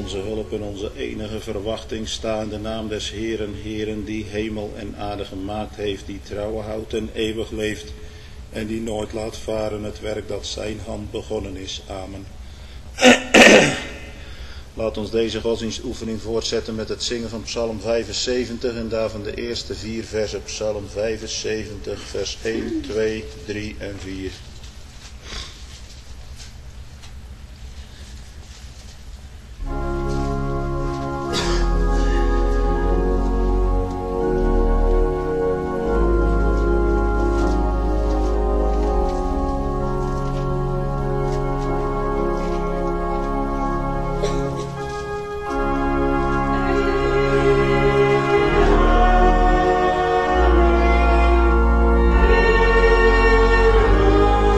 onze hulp en onze enige verwachting sta in de naam des Heeren, Heeren, die hemel en aarde gemaakt heeft, die trouw houdt en eeuwig leeft en die nooit laat varen het werk dat zijn hand begonnen is. Amen. Laat ons deze godsdienstoefening voortzetten met het zingen van Psalm 75 en daarvan de eerste 4 versen. Psalm 75, vers 1, 2, 3 en 4. Oh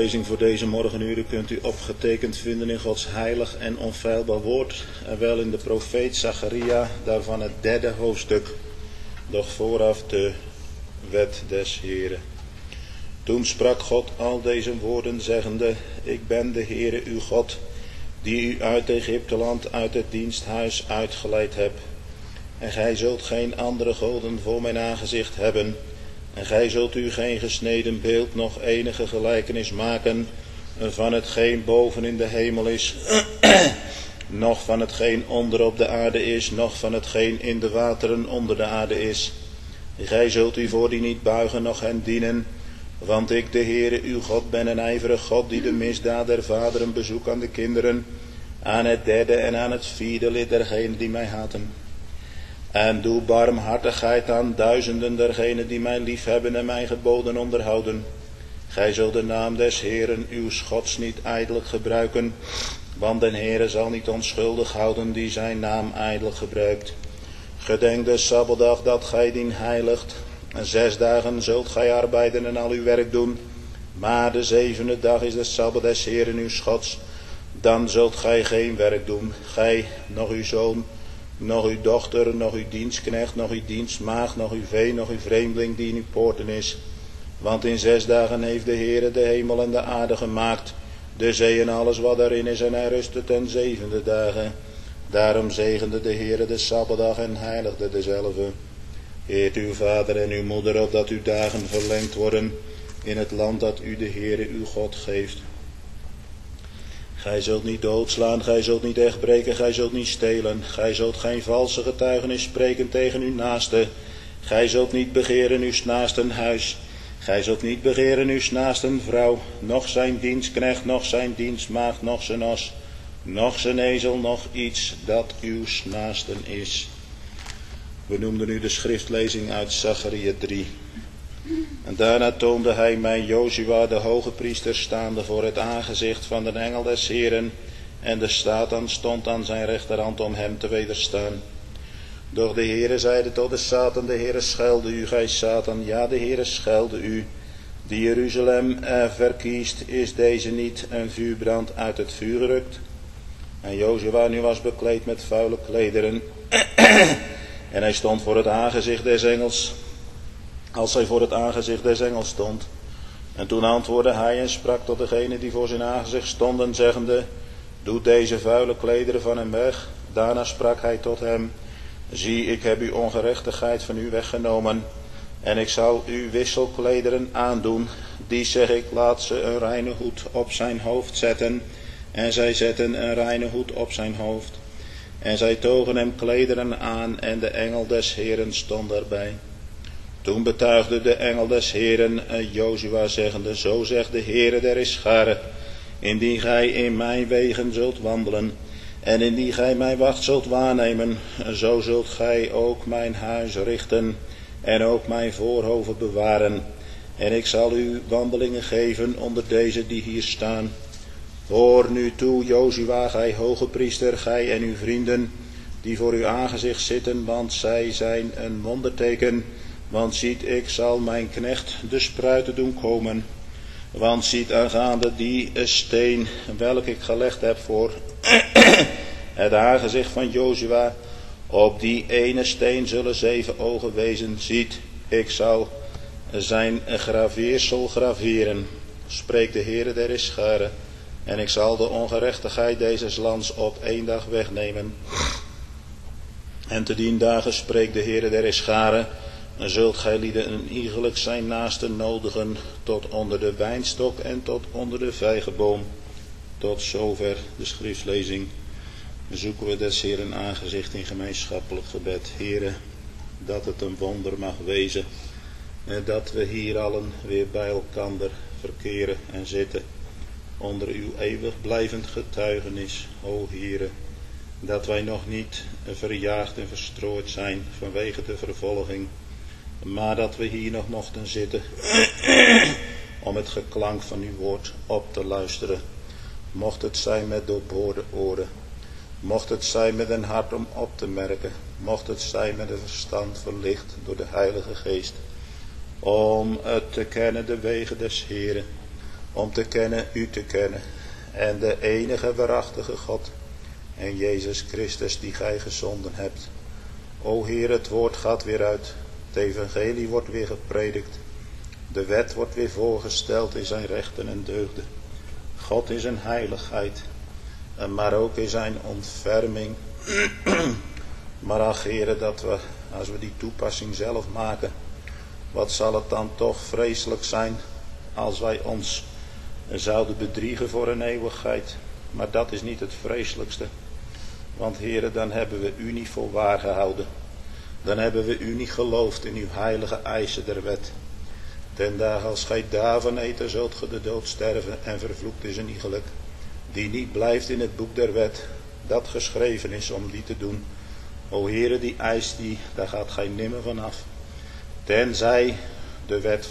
schriftlezing voor deze morgenuren kunt u opgetekend vinden in Gods heilig en onfeilbaar woord, en wel in de profeet Zacharia, daarvan het 3e hoofdstuk, doch vooraf de wet des Heeren. Toen sprak God al deze woorden, zeggende: Ik ben de Heere uw God, die u uit Egypteland, uit het diensthuis uitgeleid heb. En gij zult geen andere goden voor mijn aangezicht hebben. En gij zult u geen gesneden beeld, noch enige gelijkenis maken van hetgeen boven in de hemel is, noch van hetgeen onder op de aarde is, noch van hetgeen in de wateren onder de aarde is. Gij zult u voor die niet buigen, noch hen dienen, want ik, de Heere uw God, ben een ijverig God, die de misdaad der vaderen bezoekt aan de kinderen, aan het 3e en aan het 4e lid dergenen die mij haten. En doe barmhartigheid aan duizenden dergenen die mij liefhebben en mijn geboden onderhouden. Gij zult de naam des Heeren uw Gods niet ijdelijk gebruiken, want de Heere zal niet onschuldig houden die zijn naam ijdelijk gebruikt. Gedenk de Sabbatdag dat gij dien heiligt. En 6 dagen zult gij arbeiden en al uw werk doen. Maar de 7e dag is de Sabbat des Heeren uw Gods. Dan zult gij geen werk doen, gij, nog uw zoon, nog uw dochter, nog uw dienstknecht, nog uw dienstmaagd, nog uw vee, nog uw vreemdeling die in uw poorten is. Want in 6 dagen heeft de Heere de hemel en de aarde gemaakt, de zee en alles wat daarin is, en hij rustte ten 7e dagen. Daarom zegende de Heere de Sabbatdag en heiligde dezelve. Eert uw vader en uw moeder, opdat uw dagen verlengd worden in het land dat u de Heere uw God geeft. Gij zult niet doodslaan, gij zult niet echtbreken, gij zult niet stelen. Gij zult geen valse getuigenis spreken tegen uw naaste. Gij zult niet begeren uw naasten huis. Gij zult niet begeren uw naasten vrouw, noch zijn dienstknecht, noch zijn dienstmaagd, noch zijn os, noch zijn ezel, noch iets dat uw naasten is. We noemden nu de schriftlezing uit Zacharia 3. En daarna toonde hij mij Jozua de hoge priester staande voor het aangezicht van de engel des Heeren, en de Satan stond aan zijn rechterhand om hem te wederstaan. Doch de Heere zeide tot de Satan: de Heere schelde u, gij Satan, ja, de Heere schelde u, die Jeruzalem verkiest. Is deze niet een vuurbrand uit het vuur gerukt? En Jozua nu was bekleed met vuile klederen, en hij stond voor het aangezicht des engels, als hij voor het aangezicht des engels stond. En toen antwoordde hij en sprak tot degenen die voor zijn aangezicht stonden, zeggende: Doe deze vuile klederen van hem weg. Daarna sprak hij tot hem: Zie, ik heb uw ongerechtigheid van u weggenomen, en ik zal u wisselklederen aandoen. Die zeg ik, laat ze een reine hoed op zijn hoofd zetten. En zij zetten een reine hoed op zijn hoofd. En zij togen hem klederen aan, en de engel des Heeren stond daarbij. Toen betuigde de engel des Heeren Jozua, zeggende: Zo zegt de Heere der Heerscharen, indien gij in mijn wegen zult wandelen, en indien gij mijn wacht zult waarnemen, zo zult gij ook mijn huis richten, en ook mijn voorhoven bewaren. En ik zal u wandelingen geven onder deze die hier staan. Hoor nu toe, Jozua, gij hoge priester, gij en uw vrienden, die voor uw aangezicht zitten, want zij zijn een wonderteken. Want ziet, ik zal mijn knecht de spruiten doen komen. Want ziet, aangaande die steen, welke ik gelegd heb voor het aangezicht van Jozua, op die ene steen zullen 7 ogen wezen. Ziet, ik zal zijn graveersel graveren, spreekt de Heere der Heerscharen. En ik zal de ongerechtigheid deze lands op 1 dag wegnemen. En te dien dagen, spreekt de Heere der Heerscharen, zult gij lieden een iegelijk zijn naasten nodigen, tot onder de wijnstok en tot onder de vijgenboom. Tot zover de schriftlezing. Zoeken we des Heeren aangezicht in gemeenschappelijk gebed. Heere, dat het een wonder mag wezen, en dat we hier allen weer bij elkander verkeren en zitten onder uw eeuwig blijvend getuigenis, o Heere, dat wij nog niet verjaagd en verstrooid zijn vanwege de vervolging, maar dat we hier nog mochten zitten om het geklank van uw woord op te luisteren. Mocht het zijn met doorboorde oren, mocht het zijn met een hart om op te merken, mocht het zijn met een verstand verlicht door de Heilige Geest, om te kennen de wegen des Heeren, om te kennen, u te kennen, en de enige waarachtige God, en Jezus Christus die gij gezonden hebt. O Heer, het woord gaat weer uit, het evangelie wordt weer gepredikt, de wet wordt weer voorgesteld in zijn rechten en deugden. God is een heiligheid, maar ook in zijn ontferming. Maar ach Heere, dat we, als we die toepassing zelf maken, wat zal het dan toch vreselijk zijn als wij ons zouden bedriegen voor een eeuwigheid. Maar dat is niet het vreselijkste. Want Heere, dan hebben we u niet voor waar gehouden. Dan hebben we u niet geloofd in uw heilige eisen der wet. Ten dagen als gij daarvan eten, zult ge de dood sterven, en vervloekt is een iegelijk, die niet blijft in het boek der wet, dat geschreven is om die te doen. O Heere, die eis die, daar gaat gij nimmer vanaf. Tenzij de wet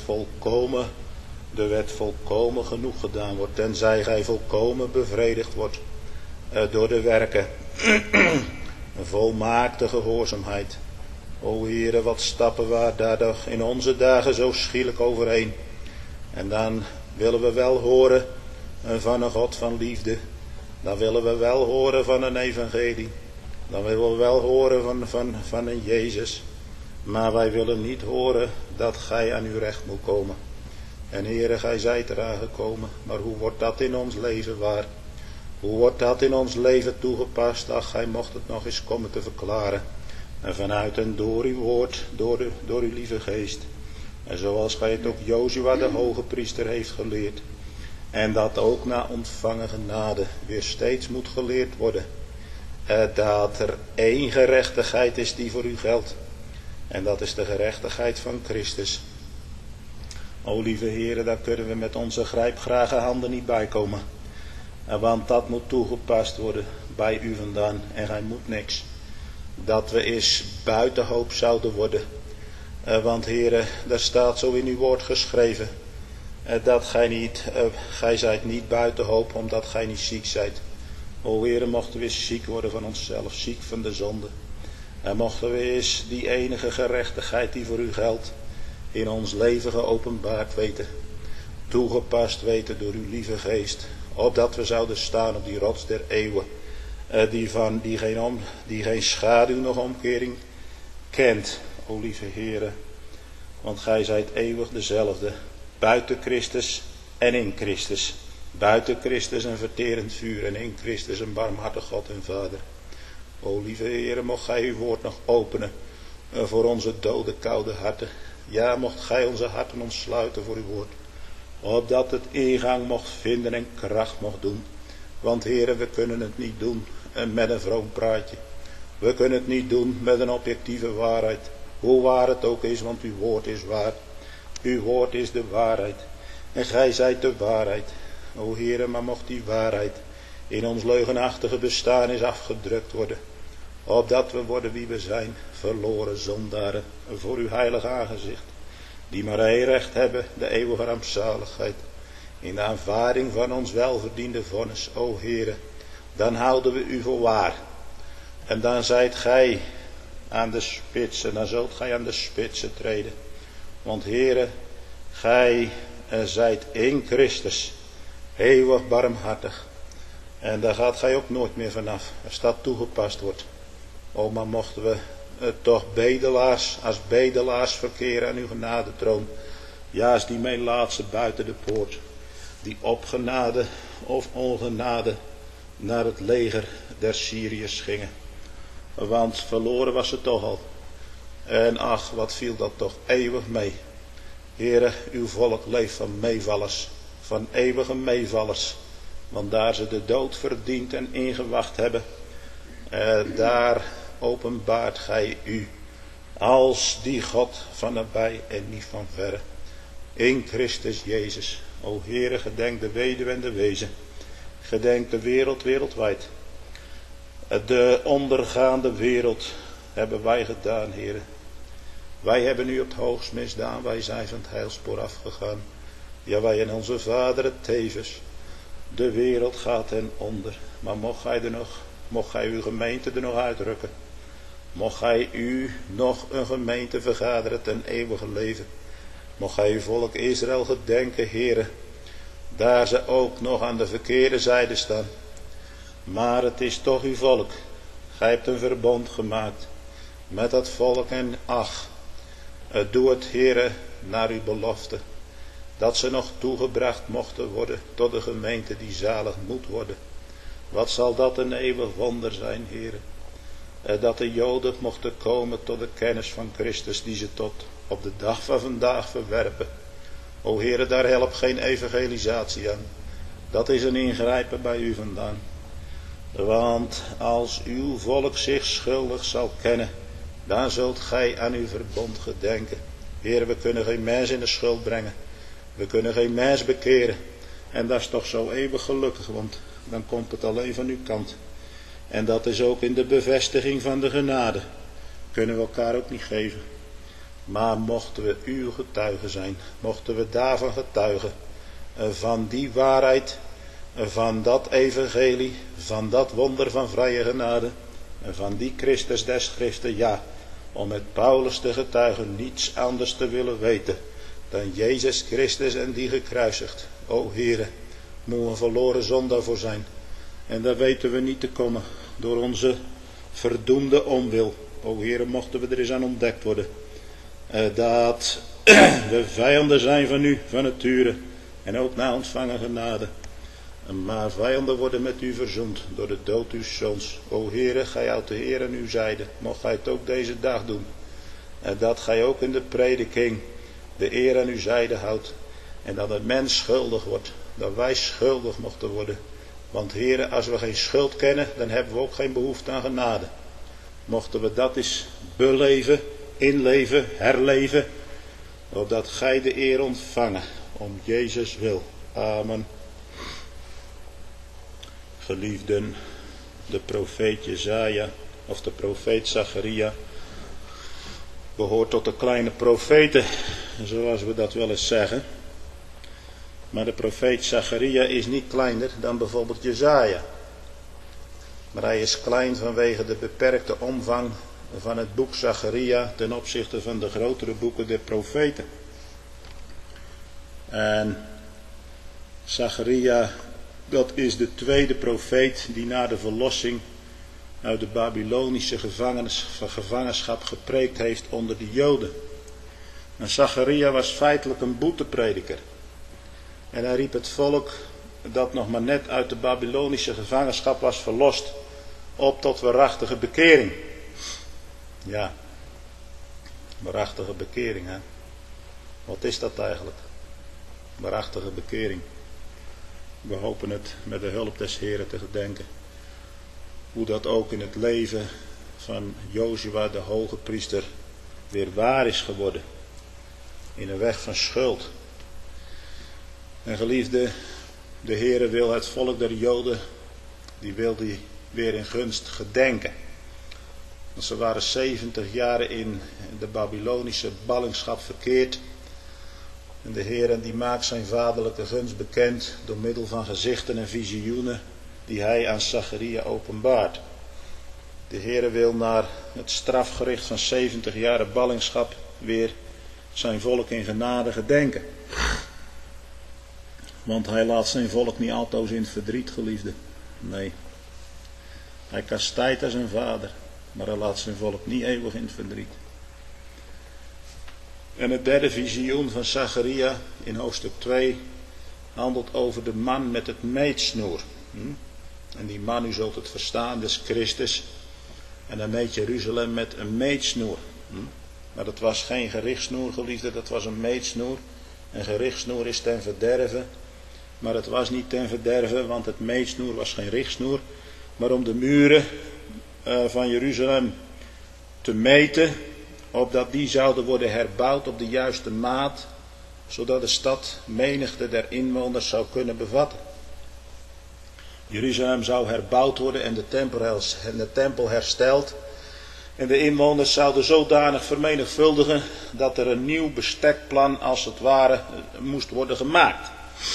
volkomen genoeg gedaan wordt, tenzij gij volkomen bevredigd wordt door de werken. Een volmaakte gehoorzaamheid. O Heere, wat stappen we daar in onze dagen zo schielijk overheen. En dan willen we wel horen van een God van liefde. Dan willen we wel horen van een evangelie. Dan willen we wel horen van een Jezus. Maar wij willen niet horen dat gij aan uw recht moet komen. En Heere, gij zijt eraan gekomen. Maar hoe wordt dat in ons leven waar? Hoe wordt dat in ons leven toegepast? Ach, gij mocht het nog eens komen te verklaren. En vanuit en door uw woord, door uw lieve geest. En zoals gij het ook Jozua de hoge priester heeft geleerd. En dat ook na ontvangen genade weer steeds moet geleerd worden. Dat er één gerechtigheid is die voor u geldt. En dat is de gerechtigheid van Christus. O lieve Heere, daar kunnen we met onze grijpgrage handen niet bij komen. Want dat moet toegepast worden bij u vandaan. En gij moet niks. Dat we eens buiten hoop zouden worden. Want Heere, daar staat zo in uw woord geschreven. Dat gij zijt niet buiten hoop omdat gij niet ziek zijt. O Heere, mochten we eens ziek worden van onszelf, ziek van de zonde. En mochten we eens die enige gerechtigheid die voor u geldt, in ons leven geopenbaard weten. Toegepast weten door uw lieve geest. Opdat we zouden staan op die rots der eeuwen. Die geen schaduw nog omkering kent. O lieve Heere. Want gij zijt eeuwig dezelfde. Buiten Christus en in Christus. Buiten Christus een verterend vuur en in Christus een barmhartig God en Vader. O lieve Heere, mocht gij uw woord nog openen voor onze dode koude harten. Ja, mocht gij onze harten ontsluiten voor uw woord. Opdat het ingang mocht vinden en kracht mocht doen. Want Heere, we kunnen het niet doen met een vroom praatje. We kunnen het niet doen met een objectieve waarheid. Hoe waar het ook is, want uw woord is waar. Uw woord is de waarheid. En gij zijt de waarheid. O Heere, maar mocht die waarheid in ons leugenachtige bestaan is afgedrukt worden. Opdat we worden wie we zijn, verloren zondaren voor uw heilige aangezicht. Die maar één recht hebben, de eeuwige rampzaligheid. In de aanvaarding van ons welverdiende vonnis, o Heere, dan houden we u voor waar. En dan zijt gij aan de spitsen, dan zult gij aan de spitsen treden. Want Heere, gij zijt in Christus eeuwig barmhartig. En daar gaat gij ook nooit meer vanaf, als dat toegepast wordt. O, maar mochten we toch als bedelaars verkeren aan uw genadetroon. Ja, als die melaatse buiten de poort, die op genade of ongenade naar het leger der Syriërs gingen. Want verloren was ze toch al. En ach, wat viel dat toch eeuwig mee. Heere, uw volk leeft van meevallers, van eeuwige meevallers. Want daar ze de dood verdiend en ingewacht hebben, daar openbaart gij u als die God van nabij en niet van verre. In Christus Jezus. O Heere, gedenk de weduwe en de wezen. Gedenk de wereld wereldwijd. De ondergaande wereld hebben wij gedaan, Heere. Wij hebben u op het hoogst misdaan. Wij zijn van het heilspoor afgegaan. Ja, wij en onze vader het tevens. De wereld gaat ten onder. Maar mocht gij uw gemeente er nog uitrukken. Mocht gij u nog een gemeente vergaderen ten eeuwige leven. Mocht gij uw volk Israël gedenken, Heere. daar ze ook nog aan de verkeerde zijde staan. Maar het is toch uw volk. Gij hebt een verbond gemaakt met dat volk en ach, doe het, Heere, naar uw belofte, dat ze nog toegebracht mochten worden tot de gemeente die zalig moet worden. Wat zal dat een eeuwig wonder zijn, Heere, dat de Joden mochten komen tot de kennis van Christus die ze tot op de dag van vandaag verwerpen. O Heere, daar helpt geen evangelisatie aan. Dat is een ingrijpen bij u vandaan. Want als uw volk zich schuldig zal kennen, dan zult gij aan uw verbond gedenken. Heer, we kunnen geen mens in de schuld brengen. We kunnen geen mens bekeren. En dat is toch zo eeuwig gelukkig, want dan komt het alleen van uw kant. En dat is ook in de bevestiging van de genade. Kunnen we elkaar ook niet geven. Maar mochten we uw getuigen zijn, mochten we daarvan getuigen, van die waarheid, van dat evangelie, van dat wonder van vrije genade, en van die Christus des Schriften, ja, om met Paulus te getuigen niets anders te willen weten dan Jezus Christus en die gekruisigd. O Heere, moet een verloren zondaar voor zijn. En daar weten we niet te komen door onze verdoemde onwil. O Heere, mochten we er eens aan ontdekt worden. Dat we vijanden zijn van u, van nature. En ook na ontvangen genade. Maar vijanden worden met u verzoend door de dood uw zoons. O Heere, gij houdt de Heer aan uw zijde. Mocht gij het ook deze dag doen. En dat gij ook in de prediking de eer aan uw zijde houdt. En dat een mens schuldig wordt. Dat wij schuldig mochten worden. Want Heere, als we geen schuld kennen, dan hebben we ook geen behoefte aan genade. Mochten we dat eens beleven, inleven, herleven. Opdat gij de eer ontvangen. Om Jezus wil. Amen. Geliefden, de profeet Jesaja of de profeet Zacharia behoort tot de kleine profeten, zoals we dat wel eens zeggen. Maar de profeet Zacharia is niet kleiner dan bijvoorbeeld Jesaja. Maar hij is klein vanwege de beperkte omvang van het boek Zacharia ten opzichte van de grotere boeken der profeten. En Zacharia, dat is de tweede profeet die na de verlossing uit de Babylonische gevangenschap gepreekt heeft onder de Joden. En Zacharia was feitelijk een boeteprediker. En hij riep het volk dat nog maar net uit de Babylonische gevangenschap was verlost op tot waarachtige bekering. Ja, waarachtige bekering, hè. Wat is dat eigenlijk? Waarachtige bekering. We hopen het met de hulp des Heren te gedenken. Hoe dat ook in het leven van Jozua de hoge priester weer waar is geworden. In een weg van schuld. En geliefde, de Heere wil het volk der Joden, die wil die weer in gunst gedenken. Want ze waren 70 jaren in de Babylonische ballingschap verkeerd. En de Heer die maakt zijn vaderlijke gunst bekend door middel van gezichten en visioenen die hij aan Zacharia openbaart. De Heer wil naar het strafgericht van 70 jaren ballingschap weer zijn volk in genade gedenken. Want hij laat zijn volk niet altoos in het verdriet, geliefde. Nee. Hij kastijdt als een vader, maar hij laat zijn volk niet eeuwig in het verdriet. En het derde visioen van Zacharia in hoofdstuk 2 handelt over de man met het meetsnoer. En die man, u zult het verstaan, dat is Christus. En dan meet Jeruzalem met een meetsnoer. Maar dat was geen gerichtssnoer, geliefde, dat was een meetsnoer. Een gerichtssnoer is ten verderve. Maar het was niet ten verderve, want het meetsnoer was geen richtsnoer. Maar om de muren van Jeruzalem te meten, opdat die zouden worden herbouwd op de juiste maat, zodat de stad menigte der inwoners zou kunnen bevatten. Jeruzalem zou herbouwd worden en de tempel hersteld. En de inwoners zouden zodanig vermenigvuldigen dat er een nieuw bestekplan als het ware moest worden gemaakt.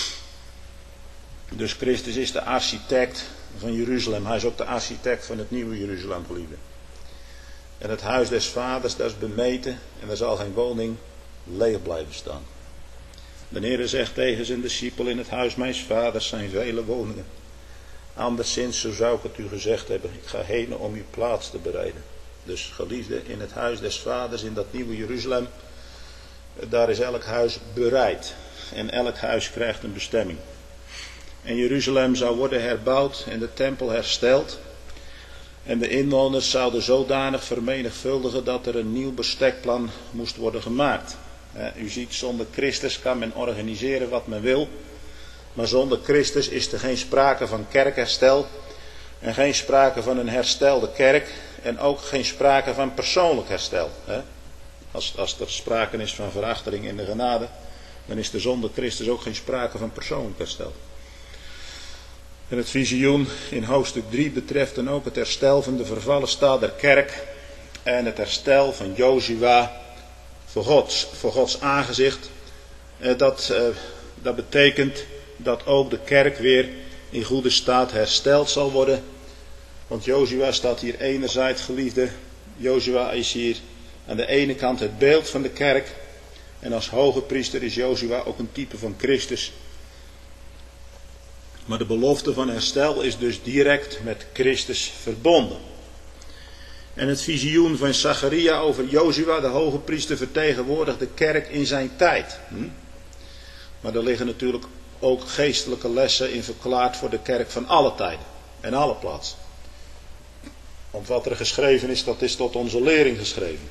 Dus Christus is de architect van Jeruzalem. Hij is ook de architect van het nieuwe Jeruzalem, geliefde. En het huis des vaders, dat is bemeten en er zal geen woning leeg blijven staan. De Heer zegt tegen zijn discipel: in het huis mijns vaders zijn vele woningen. Anderszins, zo zou ik het u gezegd hebben, ik ga heen om uw plaats te bereiden. Dus geliefde, in het huis des vaders, in dat nieuwe Jeruzalem, daar is elk huis bereid. En elk huis krijgt een bestemming. En Jeruzalem zou worden herbouwd en de tempel hersteld. En de inwoners zouden zodanig vermenigvuldigen dat er een nieuw bestekplan moest worden gemaakt. U ziet, zonder Christus kan men organiseren wat men wil. Maar zonder Christus is er geen sprake van kerkherstel. En geen sprake van een herstelde kerk. En ook geen sprake van persoonlijk herstel. Als er sprake is van verachtering in de genade, dan is er zonder Christus ook geen sprake van persoonlijk herstel. En het visioen in hoofdstuk 3 betreft dan ook het herstel van de vervallen staat der kerk. En het herstel van Jozua voor Gods aangezicht. Dat betekent dat ook de kerk weer in goede staat hersteld zal worden. Want Jozua staat hier enerzijds, geliefde. Jozua is hier aan de ene kant het beeld van de kerk. En als hoge priester is Jozua ook een type van Christus. Maar de belofte van herstel is dus direct met Christus verbonden. En het visioen van Zacharia over Jozua, de hoge priester, vertegenwoordigt de kerk in zijn tijd. Maar er liggen natuurlijk ook geestelijke lessen in verklaard voor de kerk van alle tijden en alle plaatsen. Want wat er geschreven is, dat is tot onze lering geschreven.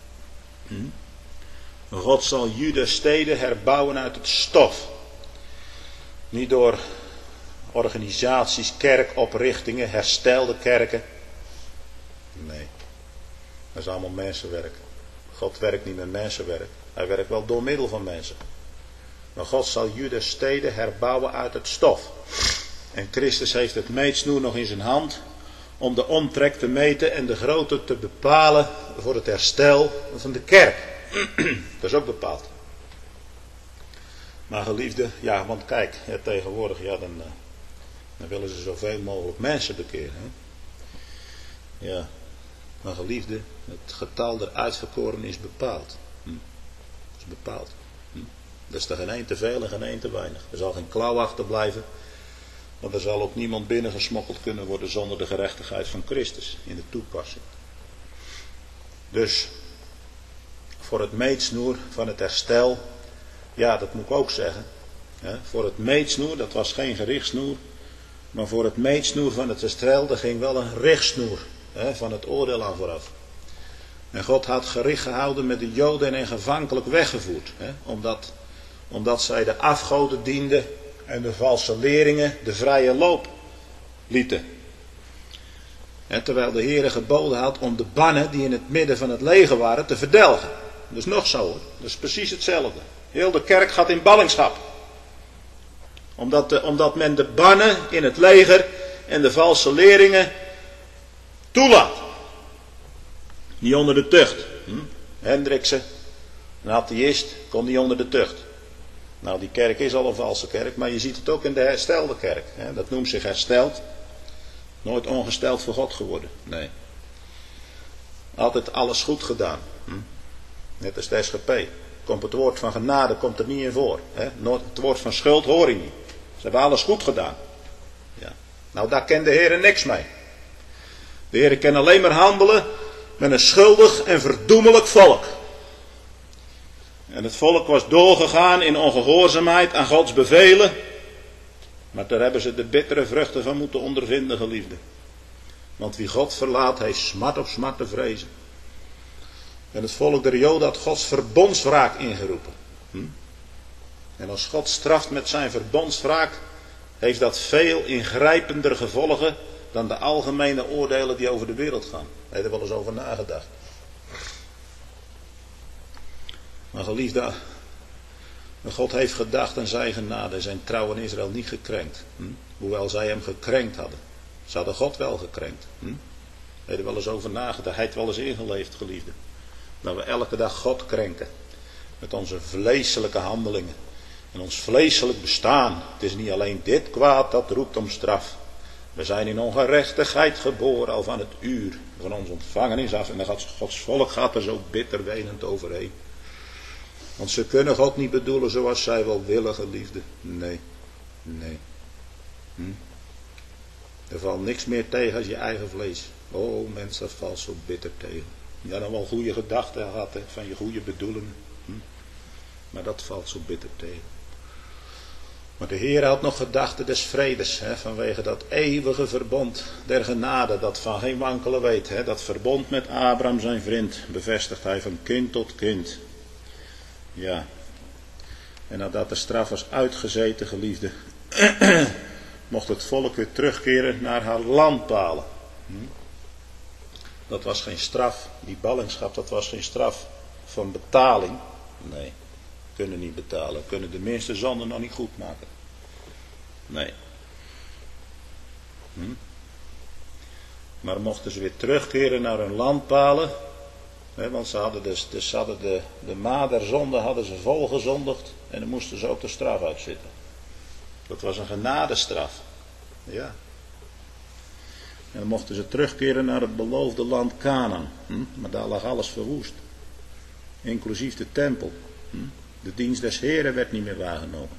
God zal Judas steden herbouwen uit het stof. Niet door organisaties, kerkoprichtingen, herstelde kerken. Nee, dat is allemaal mensenwerk. God werkt niet met mensenwerk. Hij werkt wel door middel van mensen. Maar God zal Judas steden herbouwen uit het stof. En Christus heeft het meetsnoer nog in zijn hand om de omtrek te meten en de grootte te bepalen voor het herstel van de kerk. Dat is ook bepaald. Maar geliefde, ja, want kijk, tegenwoordig, ja, dan willen ze zoveel mogelijk mensen bekeren. Hè? Ja, maar geliefde, het getal der uitverkoren is bepaald. Is bepaald. Er is er geen één te veel en geen één te weinig. Er zal geen klauw achterblijven. Want er zal ook niemand binnengesmokkeld kunnen worden zonder de gerechtigheid van Christus in de toepassing. Dus voor het meetsnoer van het herstel, ja, dat moet ik ook zeggen. Voor het meetsnoer, dat was geen gerichtsnoer. Maar voor het meetsnoer van het herstel, er ging wel een richtsnoer van het oordeel aan vooraf. En God had gericht gehouden met de Joden en gevankelijk weggevoerd. Omdat zij de afgoden dienden en de valse leringen de vrije loop lieten. Terwijl de Heere geboden had om de bannen die in het midden van het leger waren te verdelgen. Dat is nog zo hoor. Dat is precies hetzelfde. Heel de kerk gaat in ballingschap. Omdat men de bannen in het leger en de valse leringen toelaat. Niet onder de tucht. Hendriksen, een atheïst, kon niet onder de tucht. Nou, die kerk is al een valse kerk, maar je ziet het ook in de herstelde kerk. Dat noemt zich hersteld. Nooit ongesteld voor God geworden. Nee. Altijd alles goed gedaan. Net als de SGP. Komt het woord van genade komt er niet in voor. Nooit het woord van schuld hoor je niet. Ze hebben alles goed gedaan. Ja. Nou, daar kent de Heer niks mee. De Heer kan alleen maar handelen met een schuldig en verdoemelijk volk. En het volk was doorgegaan in ongehoorzaamheid aan Gods bevelen. Maar daar hebben ze de bittere vruchten van moeten ondervinden, geliefden. Want wie God verlaat, heeft smart op smart te vrezen. En het volk der Joden had Gods verbondswraak ingeroepen. En als God straft met zijn verbondswraak, heeft dat veel ingrijpender gevolgen dan de algemene oordelen die over de wereld gaan. Daar heb je er wel eens over nagedacht. Maar geliefde, God heeft gedacht aan zijn genade en zijn trouw in Israël niet gekrenkt. Hoewel zij hem gekrenkt hadden. Ze hadden God wel gekrenkt. Heb je er wel eens over nagedacht. Hij heeft wel eens ingeleefd, geliefde. Dat we elke dag God krenken. Met onze vleeselijke handelingen. En ons vleeselijk bestaan. Het is niet alleen dit kwaad dat roept om straf. We zijn in ongerechtigheid geboren al van het uur van onze ontvangenis af. En dan gaat Gods volk er zo bitter wenend overheen. Want ze kunnen God niet bedoelen zoals zij wel willen, geliefde. Nee. Er valt niks meer tegen als je eigen vlees. Oh mens, dat valt zo bitter tegen. Je had dan wel goede gedachten gehad, hè, van je goede bedoelingen. Maar dat valt zo bitter tegen. Maar de Heer had nog gedachten des vredes, hè, vanwege dat eeuwige verbond der genade, dat van geen wankelen weet. Hè, dat verbond met Abraham zijn vriend, bevestigt hij van kind tot kind. Ja. En nadat de straf was uitgezeten, geliefde, mocht het volk weer terugkeren naar haar landpalen. Dat was geen straf, die ballingschap, dat was geen straf van betaling. Nee, kunnen niet betalen, kunnen de minste zonde nog niet goed maken. Nee. Maar mochten ze weer terugkeren naar hun landpalen, hè, want ze hadden de maat der zonde hadden ze vol gezondigd en dan moesten ze ook de straf uitzitten. Dat was een genadestraf. Ja. En dan mochten ze terugkeren naar het beloofde land Kanaan. Maar daar lag alles verwoest. Inclusief de tempel. De dienst des Heren werd niet meer waargenomen.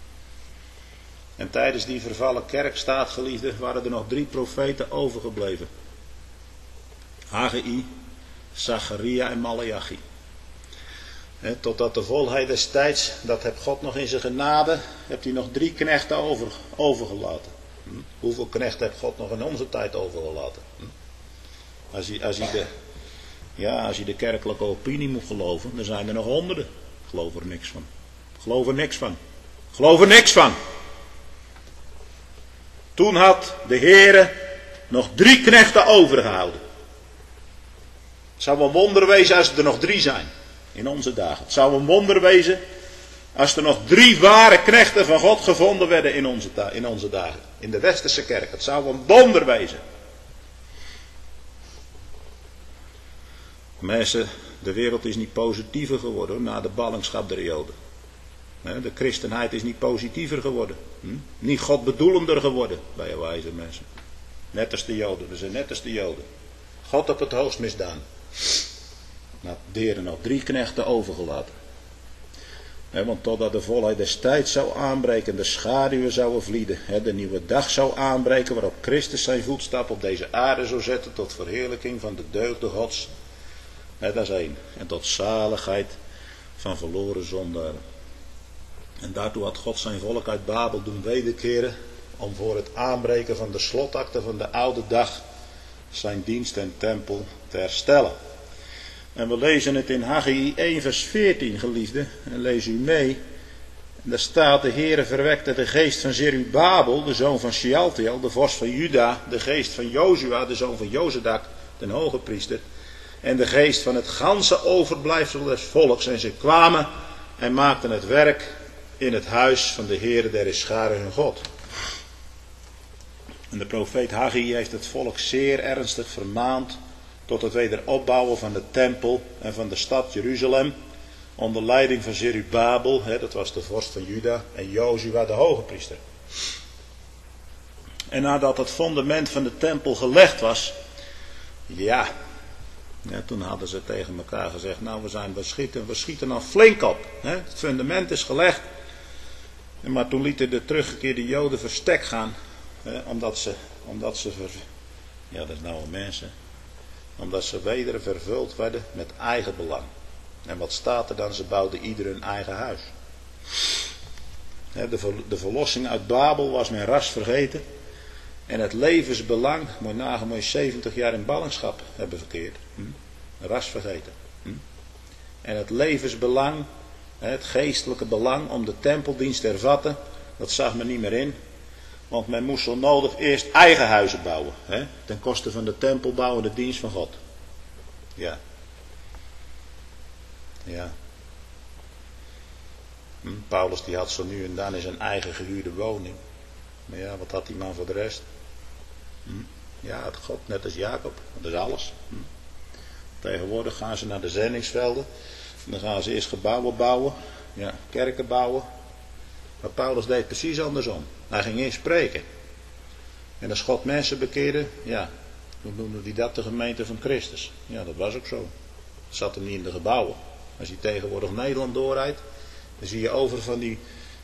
En tijdens die vervallen kerkstaat, geliefden, waren er nog 3 profeten overgebleven. Haggai, Zacharia en Maleachi. Totdat de volheid des tijds, dat heb God nog in zijn genade, hebt hij nog 3 knechten overgelaten. Hoeveel knechten heeft God nog in onze tijd overgelaten? Als je de kerkelijke opinie moet geloven, dan zijn er nog honderden. Ik geloof er niks van. Geloof er niks van. Toen had de Heere nog 3 knechten overgehouden. Het zou een wonder wezen als er nog 3 zijn in onze dagen. Het zou een wonder wezen als er nog 3 ware knechten van God gevonden werden in onze dagen. In de westerse kerk. Het zou een wonder wezen. Mensen, de wereld is niet positiever geworden na de ballingschap der Joden. De christenheid is niet positiever geworden. Niet godbedoelender geworden bij wijze mensen. Net als de Joden. We zijn net als de Joden. God op het hoogst misdaan. Nou, de Heer nog 3 knechten overgelaten. Want totdat de volheid des tijds zou aanbreken, de schaduwen zouden vlieden, de nieuwe dag zou aanbreken waarop Christus zijn voetstap op deze aarde zou zetten tot verheerlijking van de deugden Gods. Dat is 1. En tot zaligheid van verloren zondaren. En daartoe had God zijn volk uit Babel doen wederkeren om voor het aanbreken van de slotakte van de oude dag zijn dienst en tempel te herstellen. En we lezen het in Haggai 1 vers 14, geliefde. En lees u mee. En daar staat: de Heere verwekte de geest van Zerubabel, de zoon van Shealtiel, de vorst van Juda, de geest van Jozua, de zoon van Jozadak, den hoge priester, en de geest van het ganse overblijfsel des volks. En ze kwamen en maakten het werk in het huis van de Heere der Heerscharen hun God. En de profeet Haggai heeft het volk zeer ernstig vermaand tot het wederopbouwen van de tempel en van de stad Jeruzalem, onder leiding van Zerubabel, dat was de vorst van Juda, en Jozua de hoge priester. En nadat het fundament van de tempel gelegd was, toen hadden ze tegen elkaar gezegd: nou, we schieten nou flink op. Het fundament is gelegd. Maar toen lieten de teruggekeerde Joden verstek gaan, omdat ze dat is nou een mensen, omdat ze weder vervuld werden met eigen belang. En wat staat er dan? Ze bouwden ieder hun eigen huis. De verlossing uit Babel was men ras vergeten. En het levensbelang, moet je 70 jaar in ballingschap hebben verkeerd. Ras vergeten. En het levensbelang, het geestelijke belang om de tempeldienst te hervatten, dat zag men niet meer in. Want men moest zo nodig eerst eigen huizen bouwen. Ten koste van de tempelbouw en de dienst van God. Ja. Paulus die had zo nu en dan in zijn eigen gehuurde woning. Maar ja, wat had die man voor de rest? Ja, het God, net als Jacob. Dat is alles. Tegenwoordig gaan ze naar de zendingsvelden. En dan gaan ze eerst gebouwen bouwen. Ja, kerken bouwen. Maar Paulus deed precies andersom. Hij ging eerst spreken. En als God mensen bekeerde, toen noemde hij dat de gemeente van Christus. Ja, dat was ook zo. Het zat hem niet in de gebouwen. Als je tegenwoordig Nederland doorrijdt, dan zie je over van die,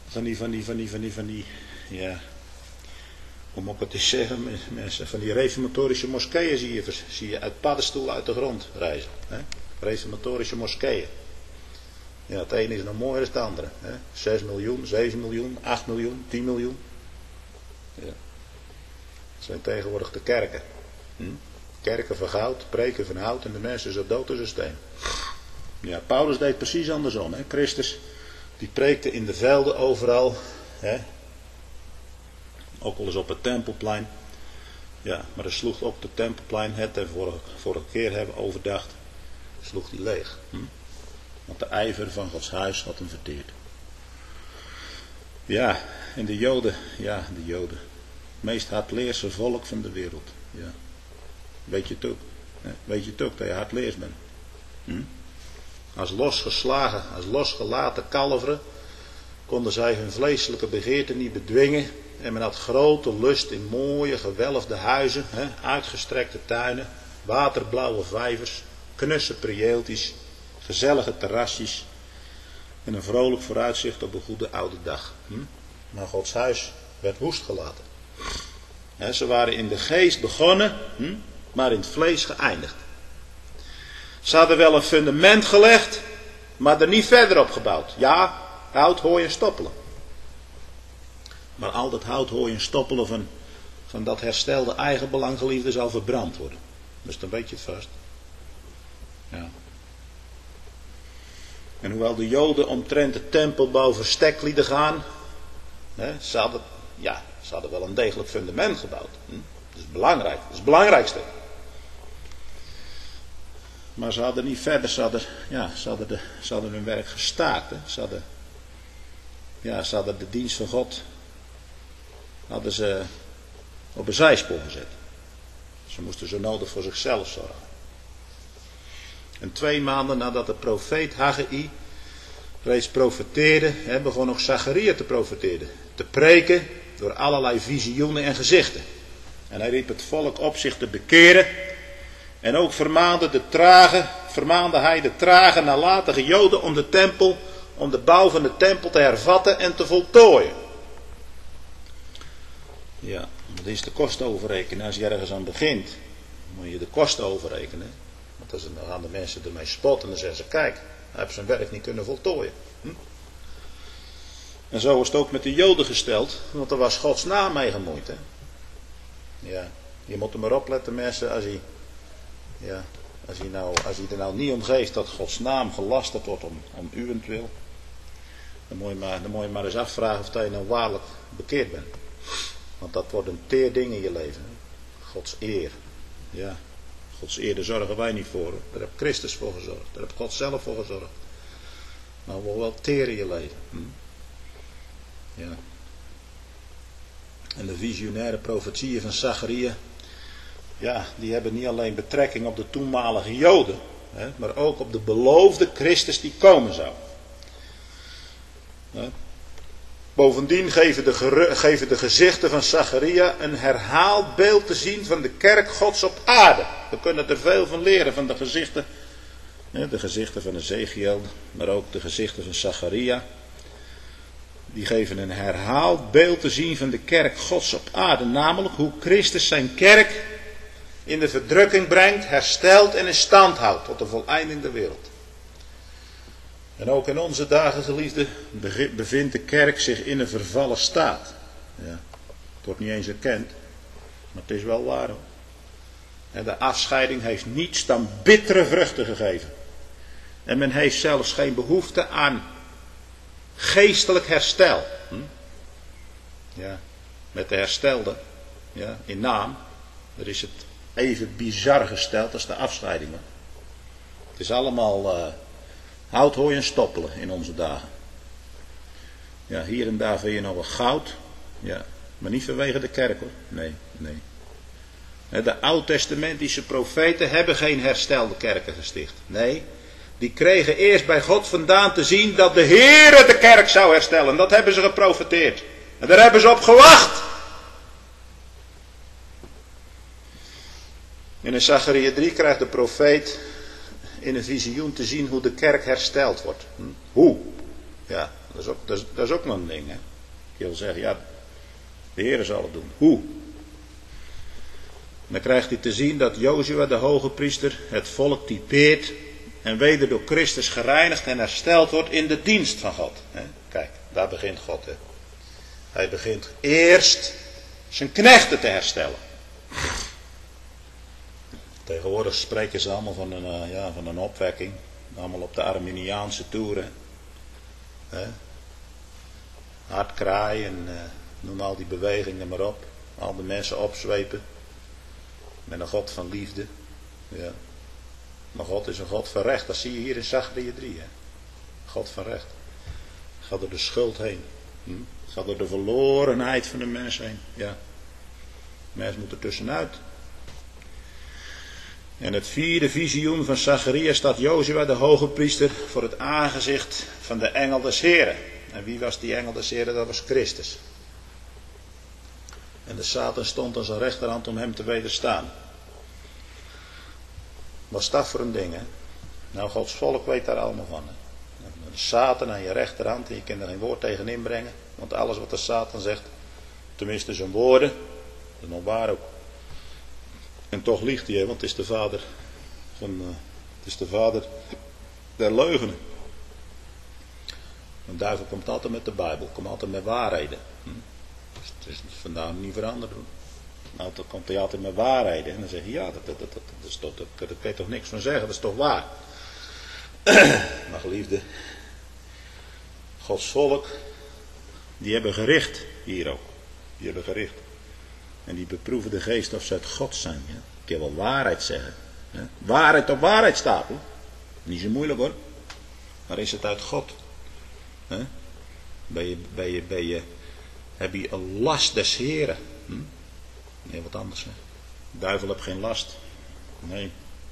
ja, hoe moet ik het eens zeggen, mensen, van die reformatorische moskeeën zie je uit paddenstoelen uit de grond reizen. Hè? Reformatorische moskeeën. Ja, het ene is nog mooier dan het andere. Hè? 6 miljoen, 7 miljoen, 8 miljoen, 10 miljoen. Ja. Dat zijn tegenwoordig de kerken. Kerken van goud, preken van hout en de mensen zo dood als een steen. Ja, Paulus deed precies andersom. Hè? Christus, die preekte in de velden overal. Hè? Ook al eens op het Tempelplein. Ja, maar hij sloeg op het Tempelplein, het en vorige keer hebben overdacht, sloeg hij leeg. Want de ijver van Gods huis had hem verteerd. Ja, en de Joden. Het meest hardleerse volk van de wereld. Ja. Weet je het ook? Weet je het ook dat je hardleers bent? Als losgeslagen, als losgelaten kalveren konden zij hun vleeselijke begeerten niet bedwingen. En men had grote lust in mooie gewelfde huizen, uitgestrekte tuinen, waterblauwe vijvers, knusse prieeltjes, gezellige terrasjes en een vrolijk vooruitzicht op een goede oude dag. Maar Gods huis werd woest gelaten. Ze waren in de geest begonnen, maar in het vlees geëindigd. Ze hadden wel een fundament gelegd, maar er niet verder op gebouwd. Ja, hout, hooi en stoppelen. Maar al dat hout, hooi en stoppelen van dat herstelde eigenbelang geliefde zal verbrand worden. Dus dan weet je het vast. Ja. En hoewel de Joden omtrent de tempelbouw verstek lieten gaan, ze hadden wel een degelijk fundament gebouwd. Dat is belangrijk, dat is het belangrijkste. Maar ze hadden niet verder, ze hadden hun werk gestaakt. Hè. Ze hadden de dienst van God op een zijspoor gezet. Ze moesten zo nodig voor zichzelf zorgen. En 2 maanden nadat de profeet Haggai reeds profeteerde, begon ook Zacharia te profeteren. Te preken door allerlei visioenen en gezichten. En hij riep het volk op zich te bekeren. En ook vermaande hij de trage nalatige Joden om de bouw van de tempel te hervatten en te voltooien. Ja, dat is de kosten overrekenen. Als je ergens aan begint, moet je de kosten overrekenen. Want dan gaan de mensen ermee spotten en dan zeggen ze, kijk, hij heeft zijn werk niet kunnen voltooien. En zo is het ook met de Joden gesteld, want er was Gods naam mee gemoeid. Hè? Ja, je moet er maar opletten mensen, als hij er nou niet om geeft dat Gods naam gelasterd wordt om uwentwil, dan moet je maar eens afvragen of je nou waarlijk bekeerd bent. Want dat wordt een teer ding in je leven. Hè? Gods eer. Ja, Gods eer, daar zorgen wij niet voor. Daar heeft Christus voor gezorgd. Daar heeft God zelf voor gezorgd. Maar wordt wel teer in je leven. Ja. En de visionaire profetieën van Zacharia, ja, die hebben niet alleen betrekking op de toenmalige Joden, maar ook op de beloofde Christus die komen zou. Bovendien geven de gezichten van Zacharia een herhaald beeld te zien van de kerk Gods op aarde. We kunnen er veel van leren van de gezichten van Ezekiel, maar ook de gezichten van Zacharia. Die geven een herhaald beeld te zien van de kerk Gods op aarde. Namelijk hoe Christus zijn kerk in de verdrukking brengt, herstelt en in stand houdt tot de voleinding der wereld. En ook in onze dagen, geliefden, bevindt de kerk zich in een vervallen staat. Ja, het wordt niet eens erkend, maar het is wel waar. Hoor. En de afscheiding heeft niets dan bittere vruchten gegeven. En men heeft zelfs geen behoefte aan geestelijk herstel. Ja, met de herstelde, ja, in naam, er is het even bizar gesteld als de afscheiding. Het is allemaal hout, hooi en stoppelen in onze dagen. Ja, hier en daar vind je nog wat goud. Ja, maar niet vanwege de kerk hoor. Nee. De oud-testamentische profeten hebben geen herstelde kerken gesticht. Nee, die kregen eerst bij God vandaan te zien dat de Heere de kerk zou herstellen. Dat hebben ze geprofeteerd. En daar hebben ze op gewacht. En in Zacharia 3 krijgt de profeet in een visioen te zien hoe de kerk hersteld wordt. Hoe? Ja, dat is ook nog een ding. Hè? Je wil zeggen, ja, de Heer zal het doen. Hoe? Dan krijgt hij te zien dat Jozua, de hoge priester, het volk typeert en weder door Christus gereinigd en hersteld wordt in de dienst van God. Kijk, daar begint God. Hè. Hij begint eerst zijn knechten te herstellen. Tegenwoordig spreken ze allemaal van een opwekking. Allemaal op de Arminiaanse toeren. Hardkraai en noem al die bewegingen maar op. Al de mensen opzwepen. Met een God van liefde. Ja. Maar God is een God van recht. Dat zie je hier in Zacharia 3. Hè? God van recht. Gaat door de schuld heen. Gaat door de verlorenheid van de mens heen. Ja. De mens moet er tussenuit. En het vierde visioen van Zacharia staat Jozua, de hoge priester, voor het aangezicht van de engel des Heren. En wie was die engel des Heren? Dat was Christus. En de Satan stond aan zijn rechterhand om hem te wederstaan. Wat is dat voor een ding, hè? Nou, Gods volk weet daar allemaal van. Hè? De Satan aan je rechterhand en je kunt er geen woord tegen inbrengen. Want alles wat de Satan zegt, tenminste zijn woorden, dat is nog waar ook. En toch liegt hij, want het is de vader der leugenen. De duivel komt altijd met de Bijbel, komt altijd met waarheden. Dus het is vandaag niet veranderd. Nou, dan komt hij altijd met waarheden. En dan zeg je, ja, daar kan je toch niks van zeggen, dat is toch waar. Maar geliefde, Gods volk, die hebben gericht hier ook. Die hebben gericht. En die beproeven de geest of ze uit God zijn. Ja? Ik kan wel waarheid zeggen. Ja? Waarheid op waarheid staat. Hoor. Niet zo moeilijk hoor. Maar is het uit God? Hè? Heb je een last des Heren? Nee, wat anders. Hè? De duivel heeft geen last. Nee.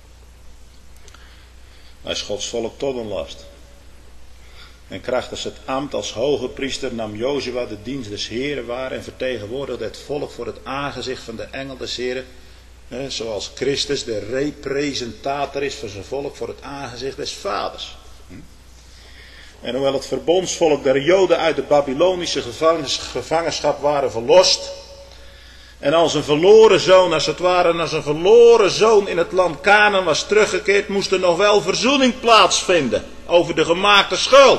Hij is Gods volk tot een last. En krachtens het ambt als hoge priester nam Jozua de dienst des Heren waar en vertegenwoordigde het volk voor het aangezicht van de engel des Heren. Zoals Christus de representator is voor zijn volk voor het aangezicht des Vaders. En hoewel het verbondsvolk der Joden uit de Babylonische gevangenschap waren verlost. En als een verloren zoon, als het ware als een verloren zoon in het land Kanaan was teruggekeerd, moest er nog wel verzoening plaatsvinden over de gemaakte schuld.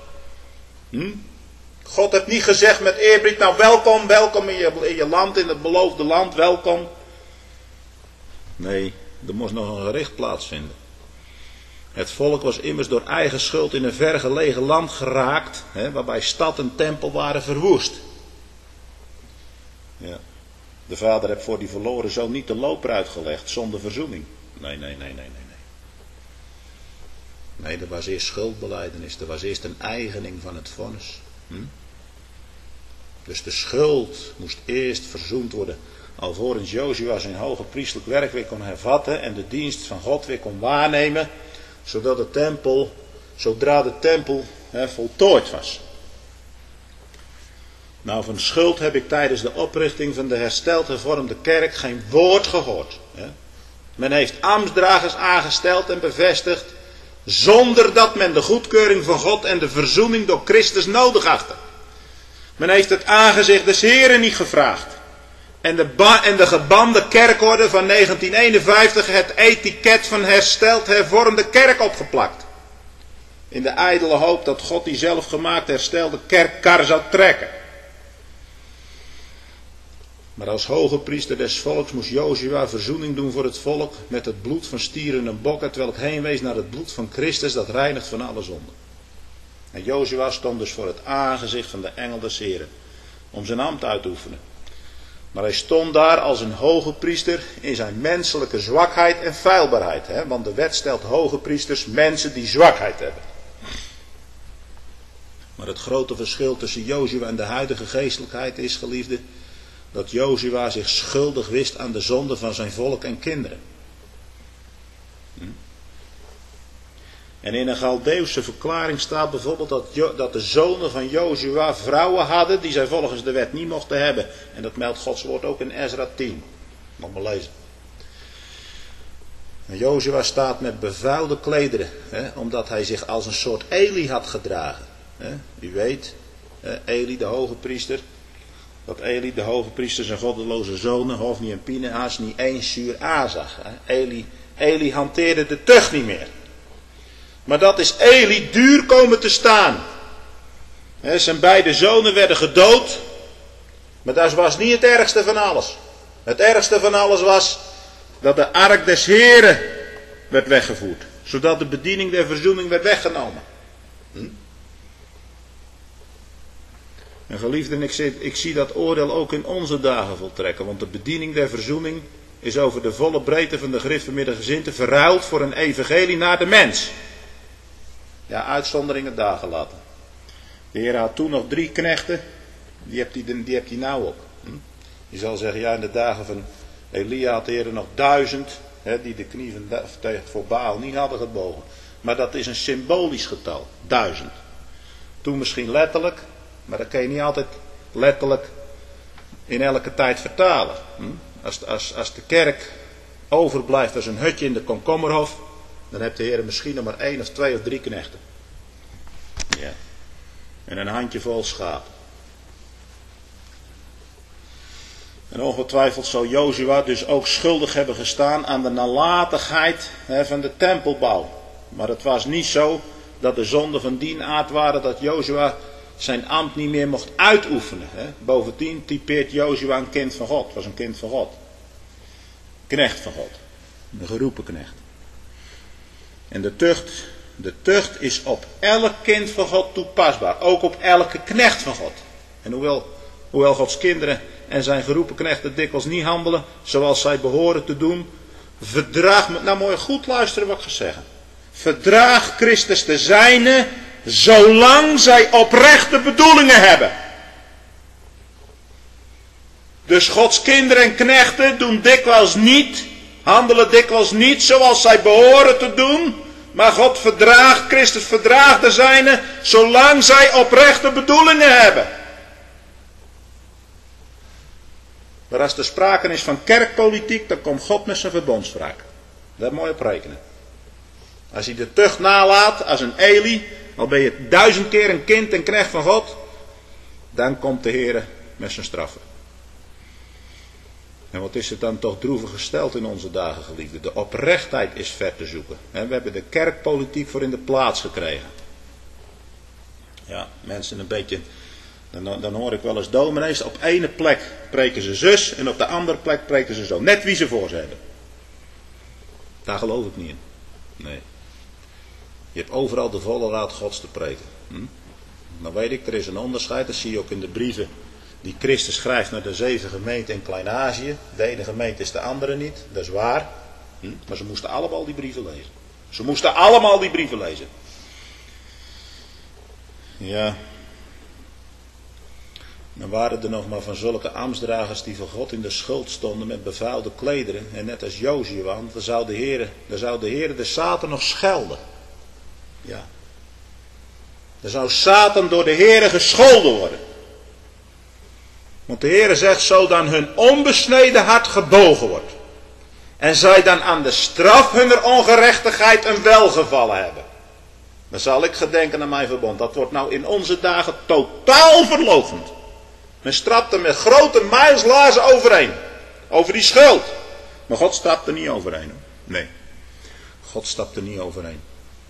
God heeft niet gezegd met eerbied, nou welkom in je land, in het beloofde land, welkom. Nee, er moest nog een gericht plaatsvinden. Het volk was immers door eigen schuld in een vergelegen land geraakt, waarbij stad en tempel waren verwoest. Ja. De vader heeft voor die verloren zoon niet de loper uitgelegd zonder verzoening. Nee. Nee, er was eerst schuldbelijdenis. Er was eerst een eigening van het vonnis. Dus de schuld moest eerst verzoend worden. Alvorens Jozua zijn hoge priestelijk werk weer kon hervatten. En de dienst van God weer kon waarnemen. Zodra de tempel voltooid was. Nou, van schuld heb ik tijdens de oprichting van de hersteld hervormde kerk geen woord gehoord. Men heeft ambtsdragers aangesteld en bevestigd. Zonder dat men de goedkeuring van God en de verzoening door Christus nodig achtte. Men heeft het aangezicht des Heren niet gevraagd. En de gebande kerkorde van 1951 het etiket van hersteld hervormde kerk opgeplakt. In de ijdele hoop dat God die zelf gemaakt herstelde kerkkar zou trekken. Maar als hoge priester des volks moest Jozua verzoening doen voor het volk met het bloed van stieren en bokken, terwijl het heen wees naar het bloed van Christus dat reinigt van alle zonde. En Jozua stond dus voor het aangezicht van de engel des Heren om zijn ambt uit te oefenen. Maar hij stond daar als een hoge priester in zijn menselijke zwakheid en feilbaarheid. Want de wet stelt hoge priesters mensen die zwakheid hebben. Maar het grote verschil tussen Jozua en de huidige geestelijkheid is, geliefde, dat Jozua zich schuldig wist aan de zonde van zijn volk en kinderen. En in een Galdeeuwse verklaring staat bijvoorbeeld dat de zonen van Jozua vrouwen hadden die zij volgens de wet niet mochten hebben. En dat meldt Gods woord ook in Ezra 10. Mag maar lezen. En Jozua staat met bevuilde klederen, omdat hij zich als een soort Eli had gedragen. U weet, Eli de hoge priester, dat Eli de hoge priester zijn goddeloze zonen, Hofni en Pineas, niet eens zuur aanzag. Eli hanteerde de tucht niet meer. Maar dat is Eli duur komen te staan. Zijn beide zonen werden gedood. Maar dat was niet het ergste van alles. Het ergste van alles was dat de ark des Heren werd weggevoerd. Zodat de bediening der verzoening werd weggenomen. En geliefden, ik zie dat oordeel ook in onze dagen voltrekken. Want de bediening der verzoening is over de volle breedte van de Griffenmiddelgezinten verruild voor een evangelie naar de mens. Ja, uitzonderingen daar gelaten. De Heer had toen nog 3 knechten. Die hebt hij nou ook. Je zal zeggen, ja, in de dagen van Elia had de Heer nog 1000. Die de knie voor Baal niet hadden gebogen. Maar dat is een symbolisch getal. 1000. Toen misschien letterlijk. Maar dat kan je niet altijd letterlijk in elke tijd vertalen. Als de kerk overblijft als een hutje in de komkommerhof. Dan heeft de Heer misschien nog maar 1 of 2 of 3 knechten. Ja. En een handjevol schapen. En ongetwijfeld zal Jozua dus ook schuldig hebben gestaan aan de nalatigheid van de tempelbouw. Maar het was niet zo dat de zonden van die aard waren dat Jozua zijn ambt niet meer mocht uitoefenen. Bovendien typeert Jozua een kind van God. Het was een kind van God. Knecht van God. Een geroepen knecht. En de tucht is op elk kind van God toepasbaar. Ook op elke knecht van God. En hoewel Gods kinderen en zijn geroepen knechten dikwijls niet handelen zoals zij behoren te doen, nou moet je goed luisteren wat ik ga zeggen. Verdraag Christus de zijne, zolang zij oprechte bedoelingen hebben. Dus Gods kinderen en knechten handelen dikwijls niet zoals zij behoren te doen. Maar Christus verdraagt de zijne, zolang zij oprechte bedoelingen hebben. Maar als er sprake is van kerkpolitiek, dan komt God met zijn verbondswraak. Daar moet je op rekenen. Als hij de tucht nalaat, als een Eli, al ben je 1000 keer een kind en knecht van God, dan komt de Heer met zijn straffen. En wat is het dan toch droevig gesteld in onze dagen, geliefden. De oprechtheid is ver te zoeken. En we hebben de kerkpolitiek voor in de plaats gekregen. Ja, mensen een beetje. Dan hoor ik wel eens dominees. Op ene plek preken ze zus en op de andere plek preken ze zo. Net wie ze voor ze hebben. Daar geloof ik niet in. Nee. Je hebt overal de volle raad Gods te preken. Nou weet ik, er is een onderscheid. Dat zie je ook in de brieven die Christus schrijft naar de 7 gemeenten in Klein-Azië. De ene gemeente is de andere niet. Dat is waar. Maar ze moesten allemaal die brieven lezen. Ja. Dan waren er nog maar van zulke ambtsdragers die voor God in de schuld stonden met bevuilde klederen. En net als Jozua, want dan zou de Heer de Satan nog schelden. Ja. Dan zou Satan door de Heer gescholden worden. Want de Heer zegt, zodat hun onbesneden hart gebogen wordt. En zij dan aan de straf hunner ongerechtigheid een welgevallen hebben. Dan zal ik gedenken aan mijn verbond. Dat wordt nou in onze dagen totaal verloochend. Men strapt er met grote mijlslaarzen overheen. Over die schuld. Maar God stapt er niet overheen. Nee. God stapt er niet overheen.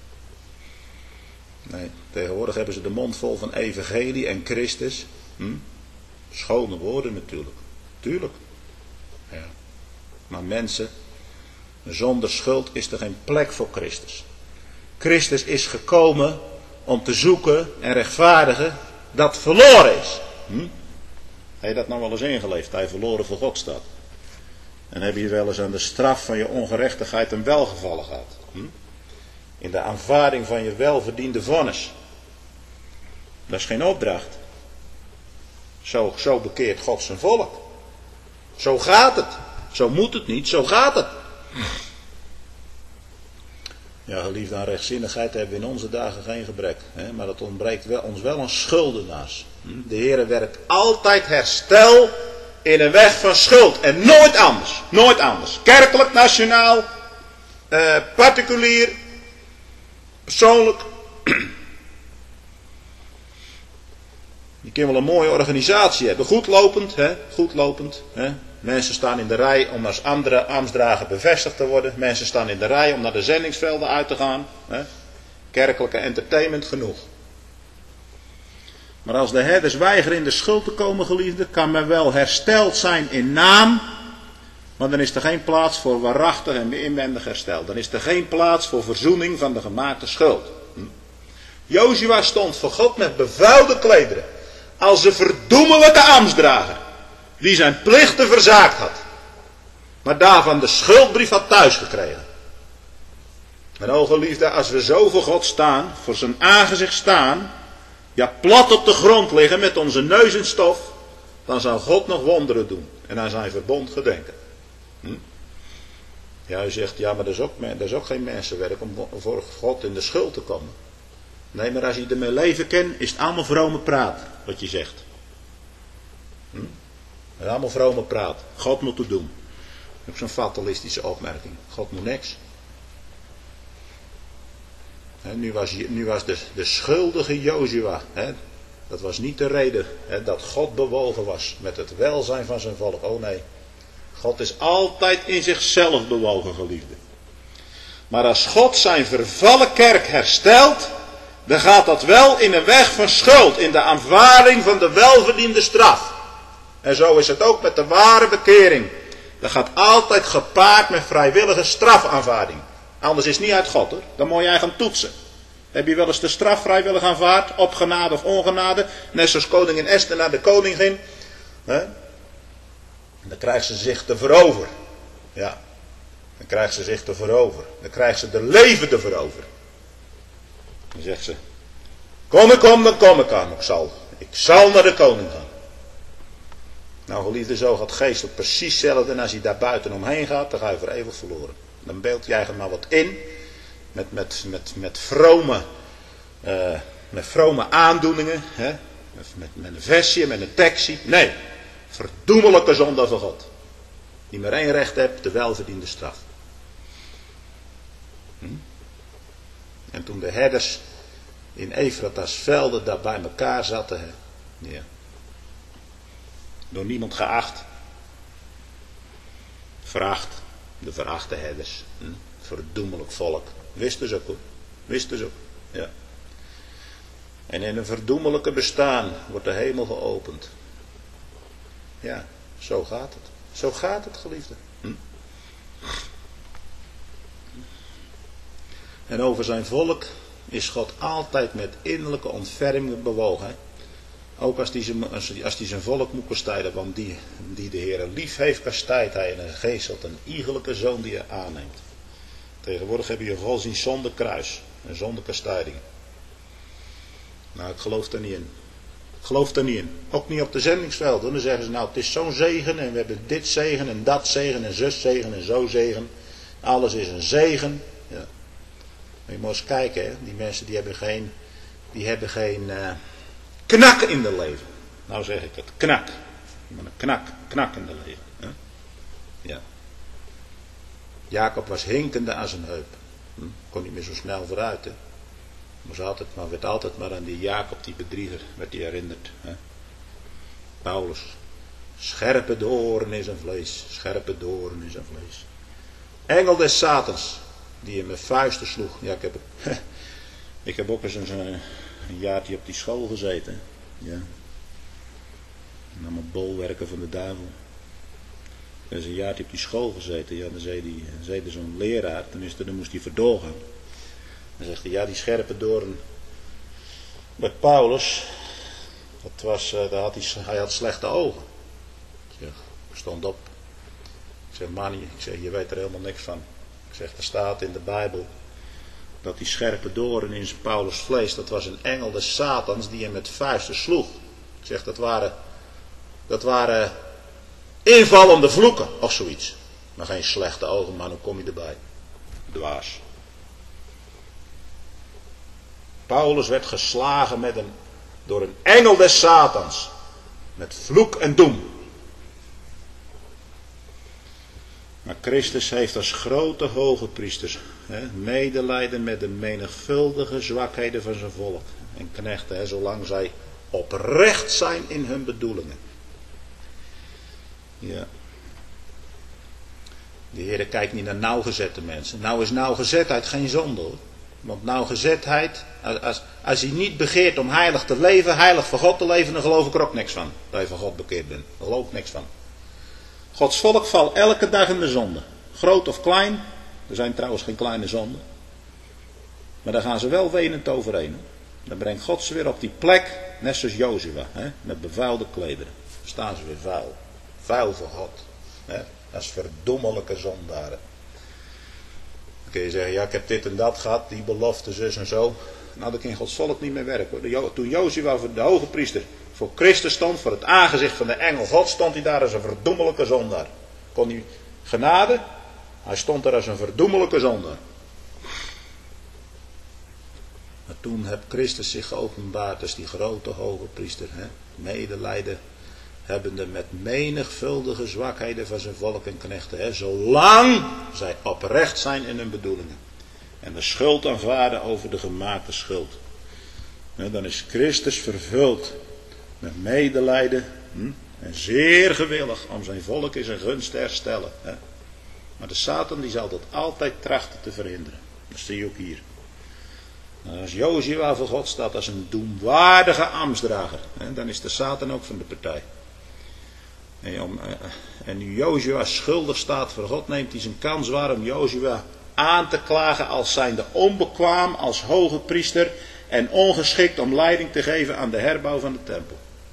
Nee. Tegenwoordig hebben ze de mond vol van evangelie en Christus. Schone woorden natuurlijk. Tuurlijk. Ja. Maar mensen, zonder schuld is er geen plek voor Christus. Christus is gekomen om te zoeken en rechtvaardigen dat verloren is. Heb je dat nou wel eens ingeleefd? Dat je verloren voor God staat. En heb je wel eens aan de straf van je ongerechtigheid een welgevallen gehad? In de aanvaarding van je welverdiende vonnis. Dat is geen opdracht. Zo bekeert God zijn volk. Zo gaat het. Zo moet het niet, zo gaat het. Ja, geliefde, aan rechtzinnigheid hebben we in onze dagen geen gebrek. Maar dat ontbreekt ons wel aan schuldenaars. De Heer werkt altijd herstel in een weg van schuld. En nooit anders. Nooit anders. Kerkelijk, nationaal. particulier, persoonlijk. Je kan wel een mooie organisatie hebben. Goedlopend, hè? Goedlopend. Hè? Mensen staan in de rij om als andere ambtsdrager bevestigd te worden. Mensen staan in de rij om naar de zendingsvelden uit te gaan. Hè? Kerkelijke entertainment genoeg. Maar als de herders weigeren in de schuld te komen, geliefden, kan men wel hersteld zijn in naam. Maar dan is er geen plaats voor waarachtig en inwendig herstel. Dan is er geen plaats voor verzoening van de gemaakte schuld. Jozua stond voor God met bevuilde klederen. Als een verdoemelijke ambtsdrager. Die zijn plichten verzaakt had. Maar daarvan de schuldbrief had thuisgekregen. En o geliefde, als we zo voor God staan, voor zijn aangezicht staan, ja plat op de grond liggen met onze neus in stof, dan zal God nog wonderen doen en aan zijn verbond gedenken. Ja, u zegt, ja, maar dat is ook geen mensenwerk om voor God in de schuld te komen. Nee, maar als je ermee leven kent, is het allemaal vrome praat, wat je zegt. Het is allemaal vrome praat. God moet het doen. Dat is een fatalistische opmerking. God moet niks. Nu was de schuldige Jozua. Dat was niet de reden dat God bewogen was met het welzijn van zijn volk. Oh nee. God is altijd in zichzelf bewogen, geliefde. Maar als God zijn vervallen kerk herstelt, dan gaat dat wel in een weg van schuld, in de aanvaarding van de welverdiende straf. En zo is het ook met de ware bekering. Dat gaat altijd gepaard met vrijwillige strafaanvaarding. Anders is het niet uit God, hoor. Dan moet jij gaan toetsen. Heb je wel eens de straf vrijwillig aanvaard, op genade of ongenade, net zoals koningin Esther naar de koning ging. Dan krijgt ze zich te verover. Ja, dan krijgt ze zich te verover. Dan krijgt ze de leven te verover. Dan zegt ze, kom, dan kom ik aan. Ik zal naar de koning gaan. Nou geliefde, zo gaat geestelijk precies hetzelfde. En als je daar buiten omheen gaat, dan ga je voor eeuwig verloren. Dan beeld je eigenlijk maar wat in. Met vrome aandoeningen. Hè? Met een versje, met een tekstje. Nee, verdoemelijke zonde van God. Die maar één recht hebt, de welverdiende straf. En toen de herders in Efrata's velden daar bij elkaar zaten. Hè? Ja. Door niemand geacht. Veracht. De verachte herders. Verdoemelijk volk. Wisten ze ook, hoor. Wisten ze ook. Ja. En in een verdoemelijke bestaan wordt de hemel geopend. Ja, zo gaat het. Zo gaat het, geliefde. En over zijn volk is God altijd met innerlijke ontferming bewogen. Hè? Ook als hij zijn volk moet kastijden, want die de Heer lief heeft, kastijdt hij en geestelt een iegelijke zoon die hij aanneemt. Tegenwoordig heb je een God zien zonder kruis en zonder kastijding. Nou, ik geloof er niet in. Ik geloof er niet in. Ook niet op de zendingsvelden. Dan zeggen ze, nou, het is zo'n zegen en we hebben dit zegen en dat zegen en zus zegen en zo zegen. Alles is een zegen. Ja. Maar je moet eens kijken, hè. Die mensen die hebben geen knak in de leven. Nou zeg ik het, knak. Maar een knak in de leven. Hè. Ja. Jacob was hinkende aan zijn heup. Kon niet meer zo snel vooruit. Hè. Werd altijd maar aan die Jacob, die bedrieger, werd hij herinnerd. Hè. Paulus. Scherpe doorn in zijn vlees. Scherpe doorn in zijn vlees. Engel des Satans. Die hem met vuisten sloeg. Ja, ik heb ook eens een jaartje op die school gezeten. Ja. En allemaal bolwerken van de duivel. Ik heb eens een jaartje op die school gezeten. Ja, dan zei zo'n leraar. Tenminste, dan moest hij verdogen. Dan zegt hij, ja, die scherpe doorn met Paulus. Hij had slechte ogen. Ik stond op. Ik zeg, man, je weet er helemaal niks van. Ik zeg, er staat in de Bijbel dat die scherpe doorn in zijn Paulus vlees, dat was een engel des Satans die hem met vuisten sloeg. Ik zeg, dat waren invallende vloeken of zoiets. Maar geen slechte ogen, man, hoe kom je erbij? Dwaas. Paulus werd geslagen door een engel des Satans. Met vloek en doem. Maar Christus heeft als grote hoge priester medelijden met de menigvuldige zwakheden van zijn volk en knechten, zolang zij oprecht zijn in hun bedoelingen. Ja. De Heer kijkt niet naar nauwgezette mensen. Nou is nauwgezetheid geen zonde, hoor. Want nauwgezetheid, als hij niet begeert om heilig te leven, heilig voor God te leven, dan geloof ik er ook niks van. Dat je van God bekeerd bent. Daar geloof ik niks van. Gods volk valt elke dag in de zonde. Groot of klein. Er zijn trouwens geen kleine zonden. Maar daar gaan ze wel wenend overheen. Hè? Dan brengt God ze weer op die plek. Net zoals Jozua. Met bevuilde klederen. Dan staan ze weer vuil. Vuil voor God. Hè? Dat is verdommelijke zondaren. Dan kun je zeggen, ja, ik heb dit en dat gehad. Die belofte, zus en zo. Nou, dan kan Gods volk niet meer werken. Hoor. Toen Jozua voor de hoge priester voor Christus stond, voor het aangezicht van de engel God, stond hij daar als een verdoemelijke zondaar. Kon hij genade? Hij stond daar als een verdoemelijke zondaar. Maar toen heeft Christus zich geopenbaard als die grote hoge priester. Medelijden hebbende met menigvuldige zwakheden van zijn volk en knechten. Zolang zij oprecht zijn in hun bedoelingen. En de schuld aanvaarden over de gemaakte schuld. Dan is Christus vervuld met medelijden en zeer gewillig om zijn volk in zijn gunst te herstellen. Maar de Satan die zal dat altijd trachten te verhinderen. Dat zie je ook hier. Als Jozua voor God staat als een doemwaardige ambtsdrager, dan is de Satan ook van de partij. En nu Jozua schuldig staat voor God, neemt hij zijn kans waar om Jozua aan te klagen als zijnde onbekwaam als hoge priester en ongeschikt om leiding te geven aan de herbouw van de tempel.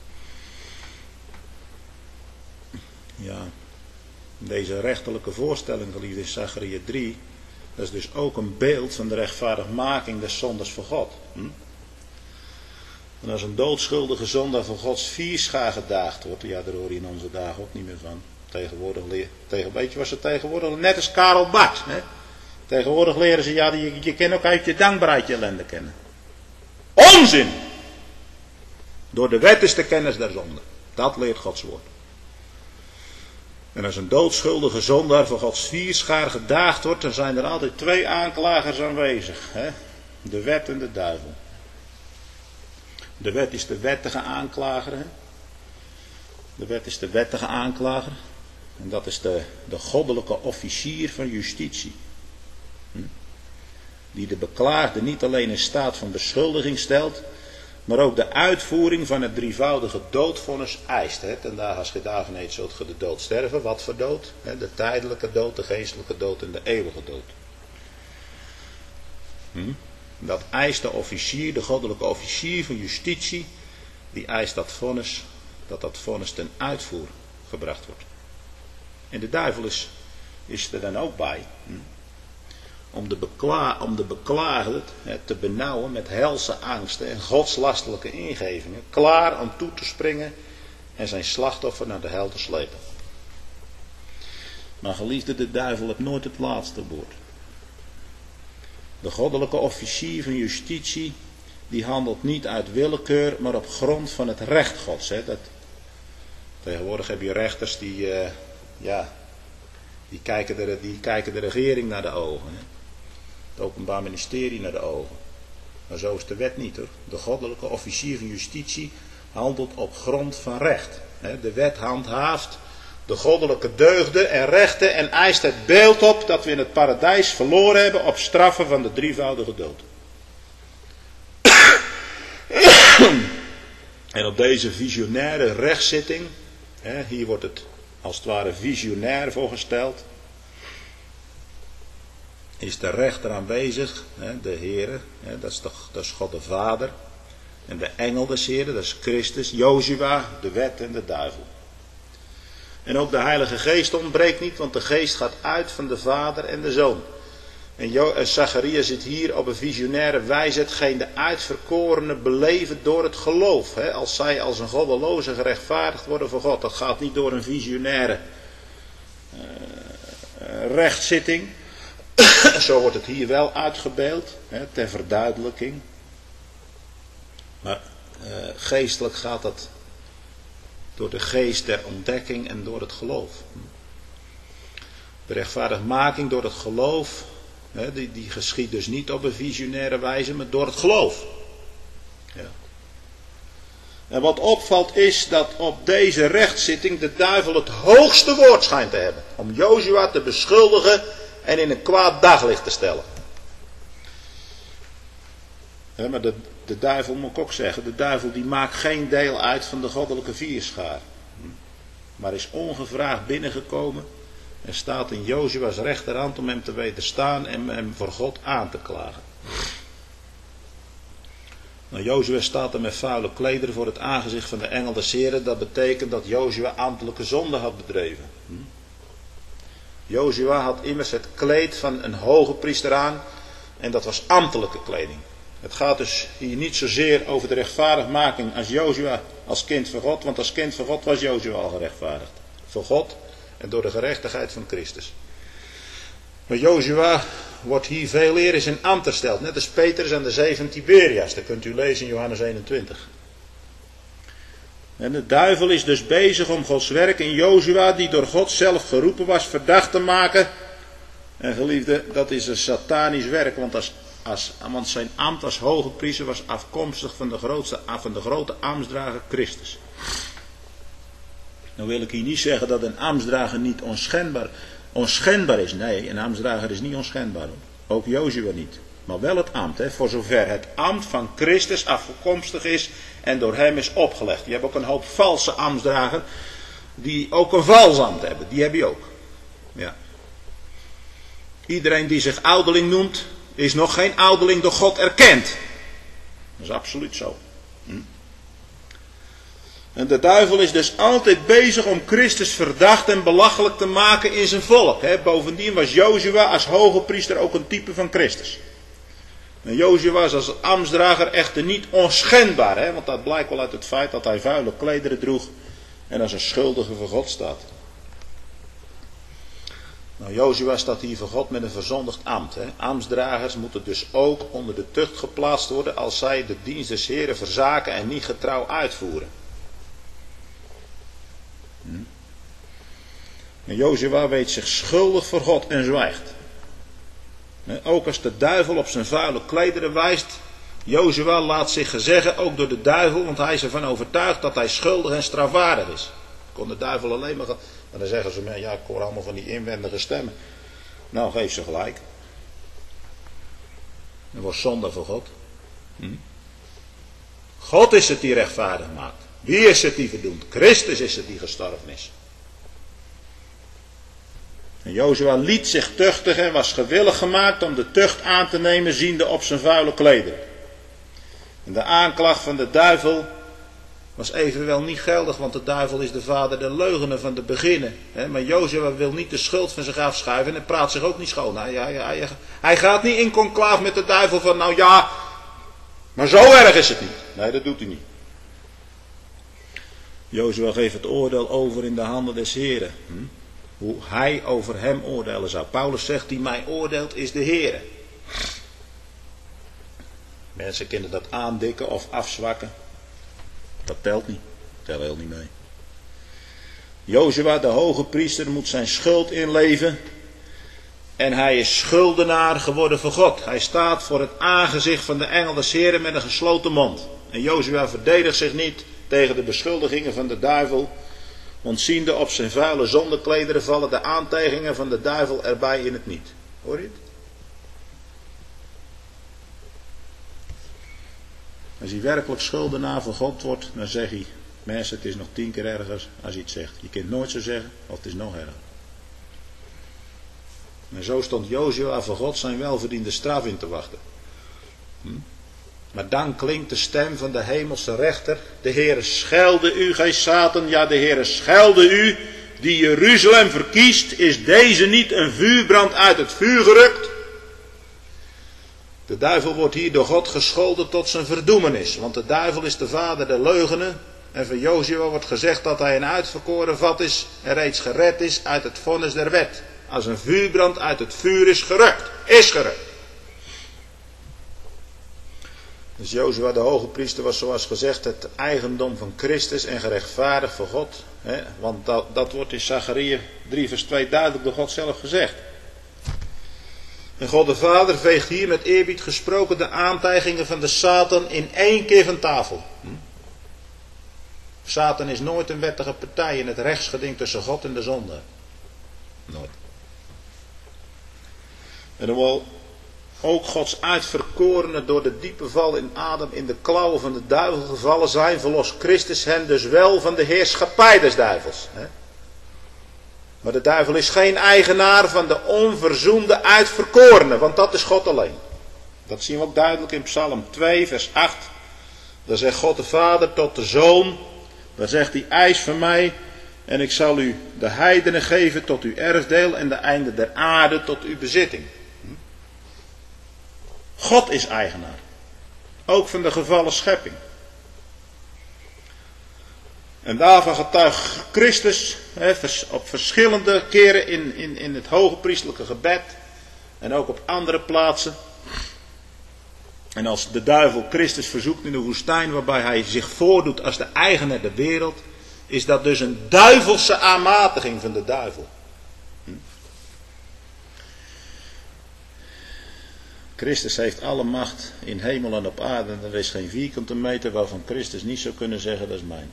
Ja, deze rechterlijke voorstelling, geliefd in Zacharia 3, dat is dus ook een beeld van de rechtvaardigmaking des zondaars voor God. En als een doodschuldige zondaar voor Gods vierschaar gedaagd wordt, ja, daar hoor je in onze dagen ook niet meer van. Tegenwoordig weet je wat ze tegenwoordig, net als Karel Barth. Tegenwoordig leren ze, ja, je kan ook uit je dankbaarheid je ellende kennen. Onzin! Door de wet is de kennis der zonde. Dat leert Gods woord. En als een doodschuldige zondaar voor Gods vierschaar gedaagd wordt, dan zijn er altijd twee aanklagers aanwezig. De wet en de duivel. De wet is de wettige aanklager. De wet is de wettige aanklager. En dat is de goddelijke officier van justitie. Die de beklaagde niet alleen in staat van beschuldiging stelt, maar ook de uitvoering van het drievoudige doodvonnis eist. En daar als je daarvan eet, zult je de dood sterven. Wat voor dood? De tijdelijke dood, de geestelijke dood en de eeuwige dood. Dat eist de officier, de goddelijke officier van justitie, die eist dat vonnis ten uitvoer gebracht wordt. En de duivel is er dan ook bij. Om de beklaagde te benauwen met helse angsten en godslastelijke ingevingen, klaar om toe te springen en zijn slachtoffer naar de hel te slepen. Maar geliefde, de duivel heeft nooit het laatste woord. De goddelijke officier van justitie, die handelt niet uit willekeur, maar op grond van het recht Gods. Tegenwoordig heb je rechters die kijken de regering naar de ogen. Het Openbaar Ministerie naar de ogen. Maar zo is de wet niet, hoor. De goddelijke officier van justitie handelt op grond van recht. De wet handhaaft de goddelijke deugden en rechten en eist het beeld op dat we in het paradijs verloren hebben op straffen van de drievoudige dood. En op deze visionaire rechtszitting, hier wordt het als het ware visionair voorgesteld, is de rechter aanwezig, de Heere, dat is God de Vader, en de engel des Heeren, dat is Christus, Jozua, de wet en de duivel. En ook de Heilige Geest ontbreekt niet, want de Geest gaat uit van de Vader en de Zoon. En Zacharia zit hier op een visionaire wijze hetgeen de uitverkorenen beleven door het geloof. Als zij als een goddeloze gerechtvaardigd worden voor God. Dat gaat niet door een visionaire rechtszitting. Zo wordt het hier wel uitgebeeld, ter verduidelijking. Maar geestelijk gaat dat door de geest der ontdekking en door het geloof. De rechtvaardigmaking door het geloof, die geschiet dus niet op een visionaire wijze, maar door het geloof. Ja. En wat opvalt is dat op deze rechtszitting de duivel het hoogste woord schijnt te hebben. Om Jozua te beschuldigen en in een kwaad daglicht te stellen. Ja, maar de duivel, moet ik ook zeggen, de duivel die maakt geen deel uit van de goddelijke vierschaar. Maar is ongevraagd binnengekomen en staat in Jozua's rechterhand om hem te wederstaan en hem voor God aan te klagen. Nou, Jozua staat er met vuile klederen voor het aangezicht van de engel des Heren. Dat betekent dat Jozua ambtelijke zonde had bedreven. Jozua had immers het kleed van een hoge priester aan en dat was ambtelijke kleding. Het gaat dus hier niet zozeer over de rechtvaardigmaking als Jozua als kind van God, want als kind van God was Jozua al gerechtvaardigd. Voor God en door de gerechtigheid van Christus. Maar Jozua wordt hier veel eer in zijn ambt gesteld, net als Petrus aan de zee van Tiberias. Dat kunt u lezen in Johannes 21. En de duivel is dus bezig om Gods werk in Jozua, die door God zelf geroepen was, verdacht te maken. En geliefde, dat is een satanisch werk, want zijn ambt als hoge priester was afkomstig van de grote ambtsdrager Christus. Nou wil ik hier niet zeggen dat een ambtsdrager niet onschendbaar is. Nee, een ambtsdrager is niet onschendbaar. Ook Jozua niet. Maar wel het ambt. Voor zover het ambt van Christus afkomstig is en door hem is opgelegd. Je hebt ook een hoop valse ambtsdragers die ook een vals ambt hebben. Die heb je ook. Ja. Iedereen die zich ouderling noemt, is nog geen ouderling door God erkend. Dat is absoluut zo. En de duivel is dus altijd bezig om Christus verdacht en belachelijk te maken in zijn volk. Bovendien was Jozua als hoge priester ook een type van Christus. En Jozua was als ambtsdrager echter niet onschendbaar. Want dat blijkt wel uit het feit dat hij vuile klederen droeg en als een schuldige voor God staat. Nou, Jozua staat hier voor God met een verzondigd ambt. Ambtsdragers moeten dus ook onder de tucht geplaatst worden als zij de dienst des Heren verzaken en niet getrouw uitvoeren. En Jozua weet zich schuldig voor God en zwijgt. Ook als de duivel op zijn vuile klederen wijst, Jozua laat zich gezeggen ook door de duivel, want hij is ervan overtuigd dat hij schuldig en strafwaardig is. Kon de duivel alleen maar... En dan zeggen ze, ja, ik hoor allemaal van die inwendige stemmen. Nou, geef ze gelijk. Dat wordt zonde voor God. God is het die rechtvaardig maakt. Wie is het die verdoemt? Christus is het die gestorven is. En Jozua liet zich tuchtigen en was gewillig gemaakt om de tucht aan te nemen, ziende op zijn vuile klederen. En de aanklacht van de duivel was evenwel niet geldig, want de duivel is de vader der leugenen van de beginnen. Maar Jozua wil niet de schuld van zich afschuiven en praat zich ook niet schoon. Hij gaat niet in conclaaf met de duivel van, nou ja, maar zo erg is het niet. Nee, dat doet hij niet. Jozua geeft het oordeel over in de handen des Heren. Hoe hij over hem oordelen zou. Paulus zegt, die mij oordeelt is de Heere. Mensen kunnen dat aandikken of afzwakken. Dat telt niet. Dat telt heel niet mee. Jozua, de hoge priester, moet zijn schuld inleven. En hij is schuldenaar geworden voor God. Hij staat voor het aangezicht van de engel des Heren met een gesloten mond. En Jozua verdedigt zich niet tegen de beschuldigingen van de duivel. Want ziende op zijn vuile zondeklederen vallen de aantijgingen van de duivel erbij in het niet. Hoor je het? Als hij werkelijk schuldenaar voor God wordt, dan zegt hij, mensen, het is nog 10 keer erger als hij het zegt. Je kunt nooit zo zeggen, of het is nog erger. En zo stond Jozua voor God zijn welverdiende straf in te wachten. Maar dan klinkt de stem van de hemelse rechter. De Heere schelde u, gij Satan. Ja, de Heere schelde u, die Jeruzalem verkiest. Is deze niet een vuurbrand uit het vuur gerukt? De duivel wordt hier door God gescholden tot zijn verdoemenis. Want de duivel is de vader der leugenen. En van Jozua wordt gezegd dat hij een uitverkoren vat is. En reeds gered is uit het vonnis der wet. Als een vuurbrand uit het vuur is gerukt. Is gerukt. Dus Jozua de hoge priester was zoals gezegd het eigendom van Christus en gerechtvaardigd voor God. Hè? Want dat wordt in Zachariah 3 vers 2 duidelijk door God zelf gezegd. En God de Vader veegt hier met eerbied gesproken de aantijgingen van de Satan in één keer van tafel. Satan is nooit een wettige partij in het rechtsgeding tussen God en de zonde. Nooit. En hoewel ook Gods uitverkorenen door de diepe val in Adam in de klauwen van de duivel gevallen zijn, verlost Christus hen dus wel van de heerschappij des duivels. Maar de duivel is geen eigenaar van de onverzoende uitverkorenen, want dat is God alleen. Dat zien we ook duidelijk in Psalm 2 vers 8. Daar zegt God de Vader tot de Zoon, daar zegt hij: eis van mij en ik zal u de heidenen geven tot uw erfdeel en de einden der aarde tot uw bezitting. God is eigenaar. Ook van de gevallen schepping. En daarvan getuigt Christus op verschillende keren in het hoge priestelijke gebed. En ook op andere plaatsen. En als de duivel Christus verzoekt in de woestijn, waarbij hij zich voordoet als de eigenaar der wereld, is dat dus een duivelse aanmatiging van de duivel. Christus heeft alle macht in hemel en op aarde. En er is geen vierkante meter waarvan Christus niet zou kunnen zeggen: dat is mijn.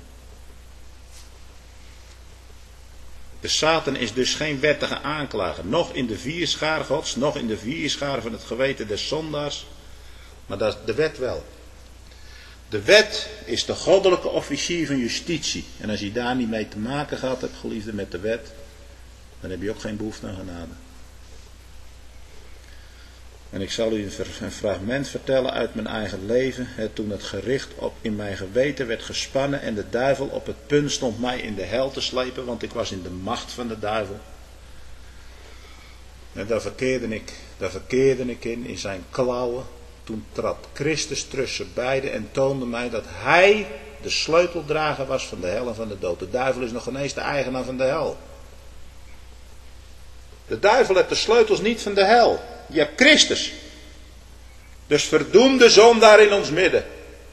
De Satan is dus geen wettige aanklager. Nog in de vierschaar Gods, nog in de vierschaar van het geweten des zondaars. Maar dat is de wet wel. De wet is de goddelijke officier van justitie. En als je daar niet mee te maken gehad hebt, geliefde, met de wet, dan heb je ook geen behoefte aan genade. En ik zal u een fragment vertellen uit mijn eigen leven. Toen het gericht op in mijn geweten werd gespannen en de duivel op het punt stond mij in de hel te slepen, want ik was in de macht van de duivel. En daar verkeerde ik in zijn klauwen. Toen trad Christus tussen beiden en toonde mij dat hij de sleuteldrager was van de hel en van de dood. De duivel is nog ineens de eigenaar van de hel. De duivel heeft de sleutels niet van de hel. Je hebt Christus. Dus verdoem de zondaar in ons midden.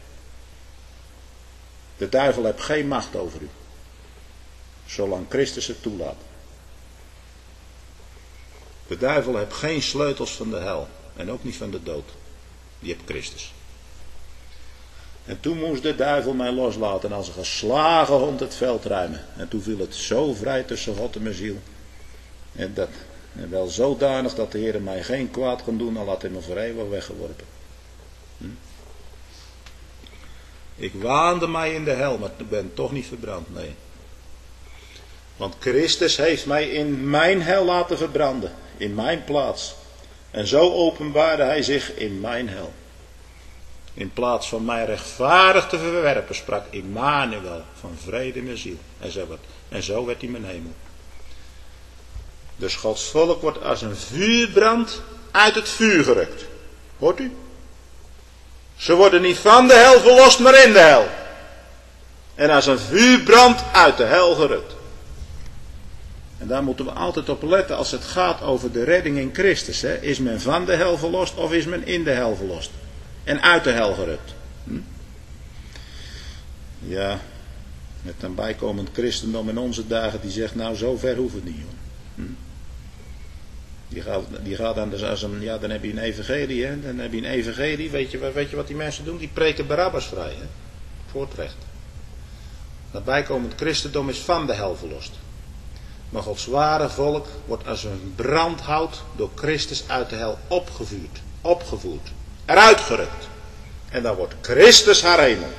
De duivel heeft geen macht over u. Zolang Christus het toelaat. De duivel heeft geen sleutels van de hel. En ook niet van de dood. Die heeft Christus. En toen moest de duivel mij loslaten en als een geslagen hond het veld ruimen. En toen viel het zo vrij tussen God en mijn ziel. En wel zodanig dat de Heer mij geen kwaad kon doen, al had hij me voor eeuwig weggeworpen. Ik waande mij in de hel, maar ik ben toch niet verbrand, nee. Want Christus heeft mij in mijn hel laten verbranden, in mijn plaats. En zo openbaarde hij zich in mijn hel. In plaats van mij rechtvaardig te verwerpen, sprak Immanuel van vrede in mijn ziel. En zo werd hij mijn hemel. Dus Gods volk wordt als een vuurbrand uit het vuur gerukt. Hoort u? Ze worden niet van de hel verlost, maar in de hel. En als een vuurbrand uit de hel gerukt. En daar moeten we altijd op letten als het gaat over de redding in Christus. Hè? Is men van de hel verlost of is men in de hel verlost? En uit de hel gerukt. Ja, met een bijkomend christendom in onze dagen die zegt, nou zo ver hoeft het niet, joh. Die gaat dan dus als een, ja, dan heb je een evangelie, hè? Dan heb je een evangelie, weet je wat die mensen doen? Die preken Barabbas vrij, hè? Voor het recht. Dat bijkomend christendom is van de hel verlost. Maar Gods ware volk wordt als een brandhout door Christus uit de hel opgevoerd, eruit gerukt. En dan wordt Christus haar hemel.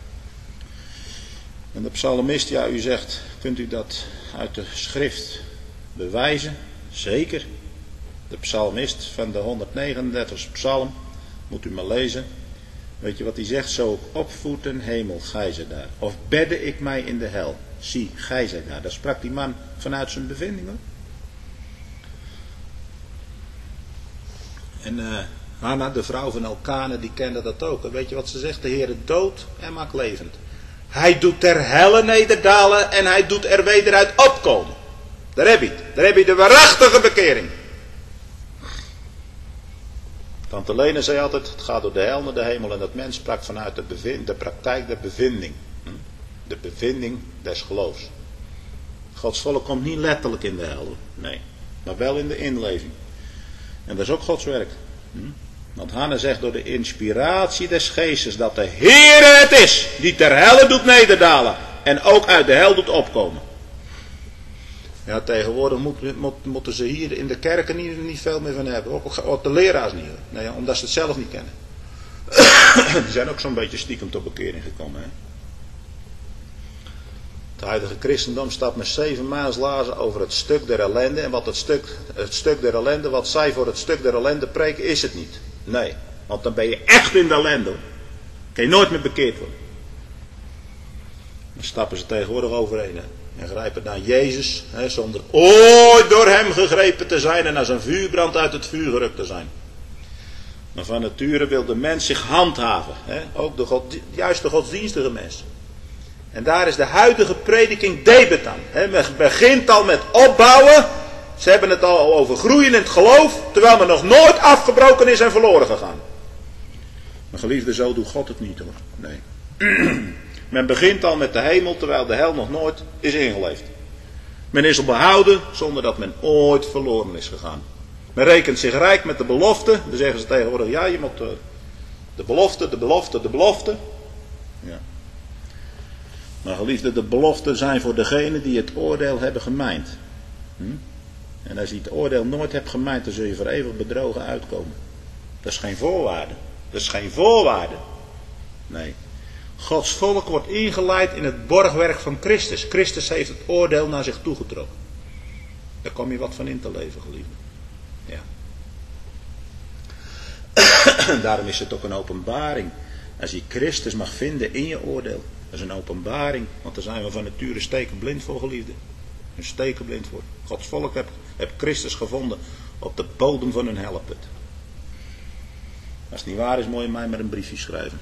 En de psalmist, ja, u zegt, kunt u dat uit de schrift bewijzen? Zeker. De psalmist van de 139e psalm, moet u maar lezen. Weet je wat hij zegt? Zo opvoed een hemel, gij zij daar. Of bedde ik mij in de hel. Zie, gij zij daar. Daar sprak die man vanuit zijn bevinding, hoor. En Hanna, de vrouw van Elkane, die kende dat ook. En weet je wat ze zegt? De Heere dood en maakt levend. Hij doet ter helle nederdalen en hij doet er weder uit opkomen. Daar heb je het. Daar heb je de waarachtige bekering. Tante Lene zei altijd, het gaat door de hel naar de hemel. En dat mens sprak vanuit de praktijk der bevinding. De bevinding des geloofs. Gods volk komt niet letterlijk in de hel. Nee, maar wel in de inleving. En dat is ook Gods werk. Want Hanne zegt door de inspiratie des geestes dat de Heere het is die ter helle doet nederdalen. En ook uit de hel doet opkomen. Ja, tegenwoordig moeten ze hier in de kerken niet veel meer van hebben. Ook de leraars niet. Nee, omdat ze het zelf niet kennen. Die zijn ook zo'n beetje stiekem tot bekering gekomen. Hè? Het huidige christendom staat met 7 mijlslaarzen over het stuk der ellende. En wat het stuk der ellende, wat zij voor het stuk der ellende preken, is het niet. Nee, want dan ben je echt in de ellende. Hoor. Kan je nooit meer bekeerd worden. Dan stappen ze tegenwoordig overheen. Hè? En grijpen naar Jezus, hè, zonder ooit door hem gegrepen te zijn en als een vuurbrand uit het vuur gerukt te zijn. Maar van nature wil de mens zich handhaven. Hè? Ook juist de godsdienstige mens. En daar is de huidige prediking debet aan. Men begint al met opbouwen. Ze hebben het al over groeien in het geloof. Terwijl men nog nooit afgebroken is en verloren gegaan. Maar geliefde, zo doet God het niet hoor. Nee. Men begint al met de hemel terwijl de hel nog nooit is ingeleefd. Men is al behouden zonder dat men ooit verloren is gegaan. Men rekent zich rijk met de belofte. Dan zeggen ze tegenwoordig, ja je moet de belofte. Ja. Maar geliefde, de beloften zijn voor degenen die het oordeel hebben gemijnd. En als je het oordeel nooit hebt gemijnd, dan zul je voor eeuwig bedrogen uitkomen. Dat is geen voorwaarde. Dat is geen voorwaarde. Nee. Gods volk wordt ingeleid in het borgwerk van Christus. Christus heeft het oordeel naar zich toegetrokken. Daar kom je wat van in te leven, geliefde. Ja. Daarom is het ook een openbaring. Als je Christus mag vinden in je oordeel. Dat is een openbaring. Want daar zijn we van nature stekenblind voor, geliefde. Een stekenblind voor. Gods volk heeft Christus gevonden op de bodem van een helleput. Als het niet waar is, moet je mij maar een briefje schrijven.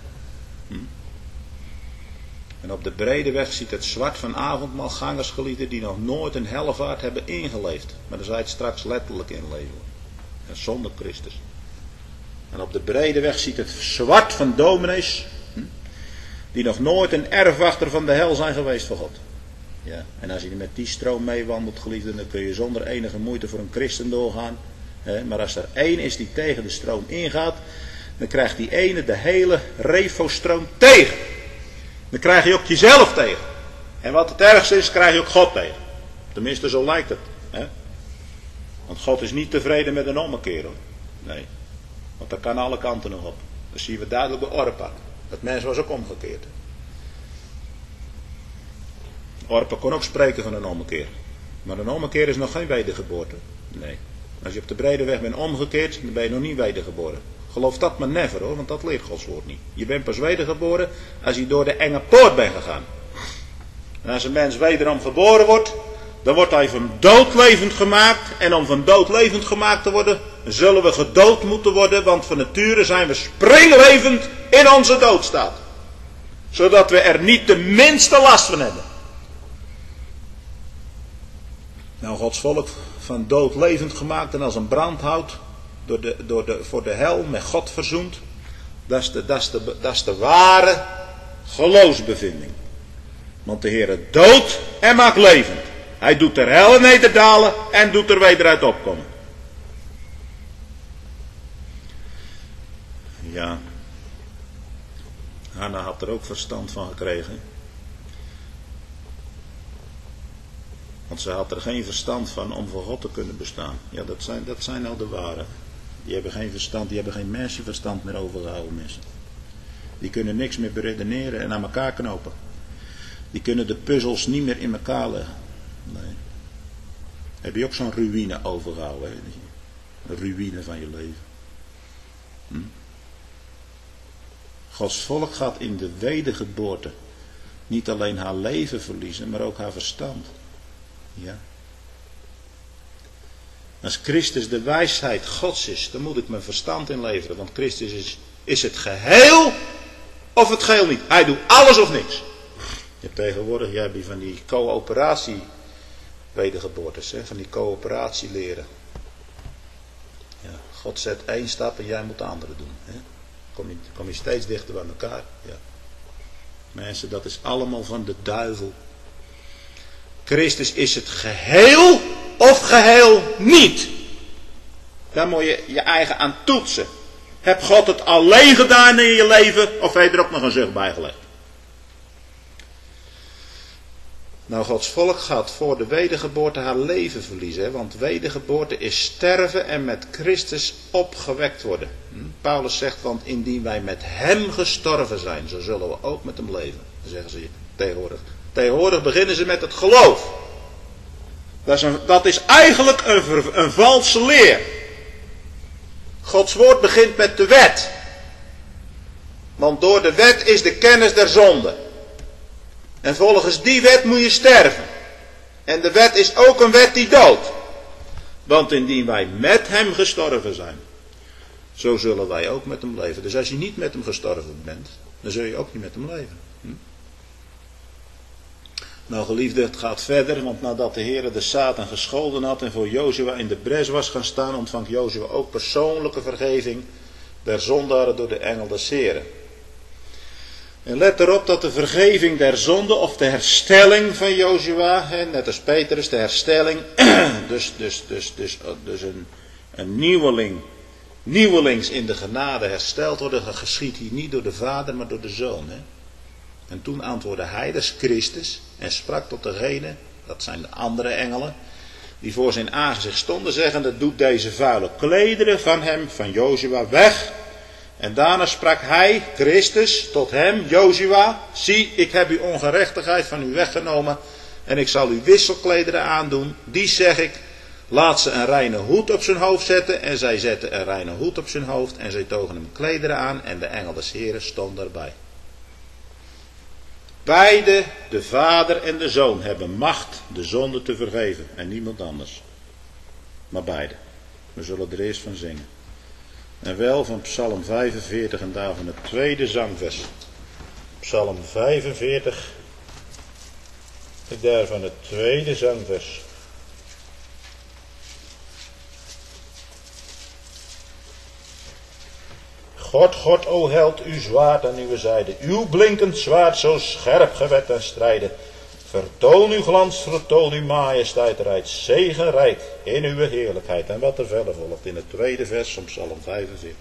En op de brede weg ziet het zwart van avondmaalgangers, geliefden, die nog nooit een hellevaart hebben ingeleefd. Maar daar zal je het straks letterlijk inleven. En zonder Christus. En op de brede weg ziet het zwart van dominees, die nog nooit een erfwachter van de hel zijn geweest voor God. Ja. En als je met die stroom meewandelt, geliefden, dan kun je zonder enige moeite voor een christen doorgaan. Maar als er één is die tegen de stroom ingaat, dan krijgt die ene de hele refostroom tegen. Dan krijg je ook jezelf tegen. En wat het ergste is, krijg je ook God tegen. Tenminste, zo lijkt het. Hè? Want God is niet tevreden met een ommekeer. Hoor. Nee. Want dat kan alle kanten nog op. Dat zien we duidelijk bij Orpa. Dat mens was ook omgekeerd. Orpa kon ook spreken van een ommekeer. Maar een ommekeer is nog geen wedergeboorte. Nee. Als je op de brede weg bent omgekeerd, dan ben je nog niet wedergeboren. Geloof dat maar never hoor, want dat leert Gods woord niet. Je bent pas wedergeboren als je door de enge poort bent gegaan. En als een mens wederom geboren wordt, dan wordt hij van dood levend gemaakt. En om van dood levend gemaakt te worden, zullen we gedood moeten worden. Want van nature zijn we springlevend in onze doodstaat. Zodat we er niet de minste last van hebben. Nou, Gods volk van dood levend gemaakt en als een brandhout voor de hel met God verzoend. Dat is de ware geloofsbevinding. Want de Heer doodt en maakt levend. Hij doet er hel nederdalen en doet er weder uit opkomen. Ja. Hanna had er ook verstand van gekregen. Want ze had er geen verstand van om voor God te kunnen bestaan. Ja, dat zijn al de ware. Die hebben geen verstand, die hebben geen mensenverstand meer overgehouden mensen. Die kunnen niks meer beredeneren en aan elkaar knopen. Die kunnen de puzzels niet meer in elkaar leggen. Nee. Heb je ook zo'n ruïne overgehouden? Hè? Een ruïne van je leven. Gods volk gaat in de wedergeboorte niet alleen haar leven verliezen, maar ook haar verstand. Ja. Als Christus de wijsheid Gods is, dan moet ik mijn verstand inleveren. Want Christus is het geheel of het geheel niet. Hij doet alles of niks. Je hebt tegenwoordig van die coöperatie wedergeboortes, van die coöperatieleren. Ja, God zet 1 stap en jij moet de andere doen. Hè? Kom je steeds dichter bij elkaar. Ja. Mensen, dat is allemaal van de duivel. Christus is het geheel of geheel niet. Daar moet je je eigen aan toetsen. Heb God het alleen gedaan in je leven of heb je er ook nog een zucht bij gelegd? Nou, Gods volk gaat voor de wedergeboorte haar leven verliezen. Hè? Want wedergeboorte is sterven en met Christus opgewekt worden. Paulus zegt, want indien wij met hem gestorven zijn, zo zullen we ook met hem leven. Dat zeggen ze tegenwoordig. Tegenwoordig beginnen ze met het geloof. Dat is eigenlijk een valse leer. Gods woord begint met de wet. Want door de wet is de kennis der zonde. En volgens die wet moet je sterven. En de wet is ook een wet die doodt. Want indien wij met hem gestorven zijn, zo zullen wij ook met hem leven. Dus als je niet met hem gestorven bent, dan zul je ook niet met hem leven. Nou geliefde, het gaat verder, want nadat de Heer de Satan gescholden had en voor Jozua in de bres was gaan staan, ontvangt Jozua ook persoonlijke vergeving der zondaren door de engel des Heren. En let erop dat de vergeving der zonde of de herstelling van Jozua, net als Petrus, de herstelling, dus een nieuwelings in de genade hersteld worden, dat geschiet hier niet door de Vader, maar door de Zoon. Hè? En toen antwoordde hij, dat is Christus, en sprak tot degene, dat zijn de andere engelen, die voor zijn aangezicht stonden, zeggende, doet deze vuile klederen van hem, van Jozua, weg. En daarna sprak hij, Christus, tot hem, Jozua, zie, ik heb uw ongerechtigheid van u weggenomen en ik zal u wisselklederen aandoen. Die zeg ik, laat ze een reine hoed op zijn hoofd zetten. En zij zetten een reine hoed op zijn hoofd en zij togen hem klederen aan en de engel des Heren stond daarbij. Beide, de Vader en de Zoon, hebben macht de zonde te vergeven en niemand anders. Maar beide. We zullen er eerst van zingen. En wel van Psalm 45 en daarvan het tweede zangvers. Psalm 45 en daarvan het tweede zangvers. God, God, o held, uw zwaard aan uw zijde. Uw blinkend zwaard zo scherp gewet en strijden. Vertoon uw glans, vertoon uw majesteit, rijdt zegenrijk in uw heerlijkheid. En wat er verder volgt in het tweede vers van Psalm 45.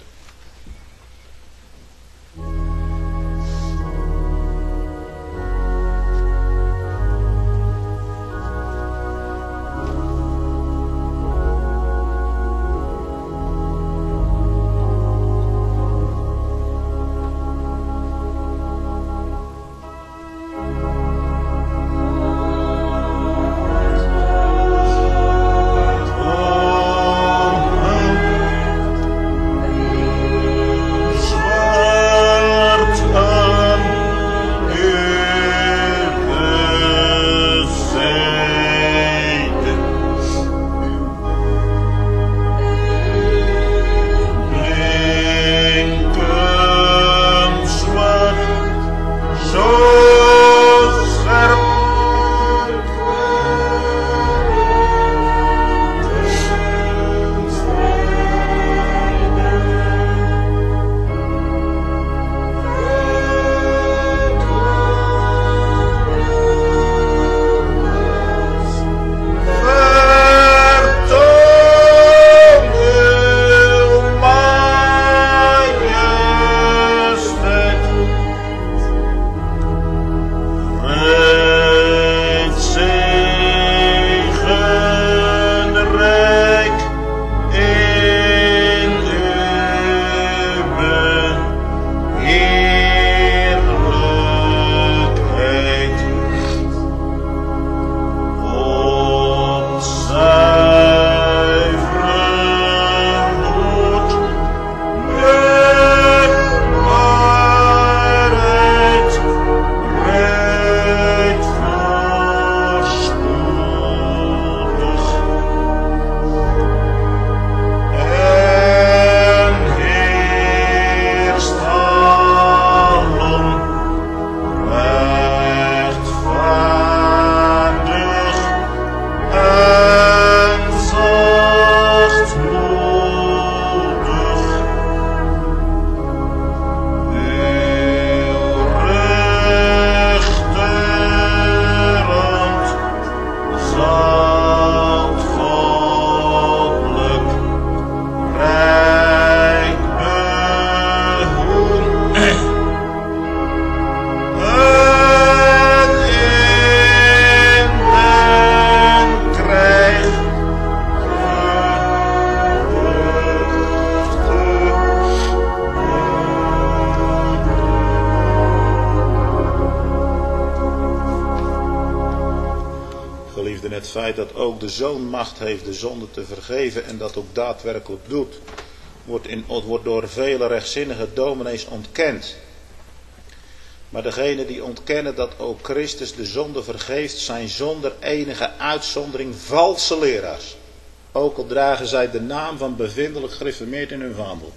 feit dat ook de Zoon macht heeft de zonde te vergeven en dat ook daadwerkelijk doet, wordt door vele rechtzinnige dominees ontkend. Maar degenen die ontkennen dat ook Christus de zonde vergeeft, zijn zonder enige uitzondering valse leraars. Ook al dragen zij de naam van bevindelijk gereformeerd in hun vaandel.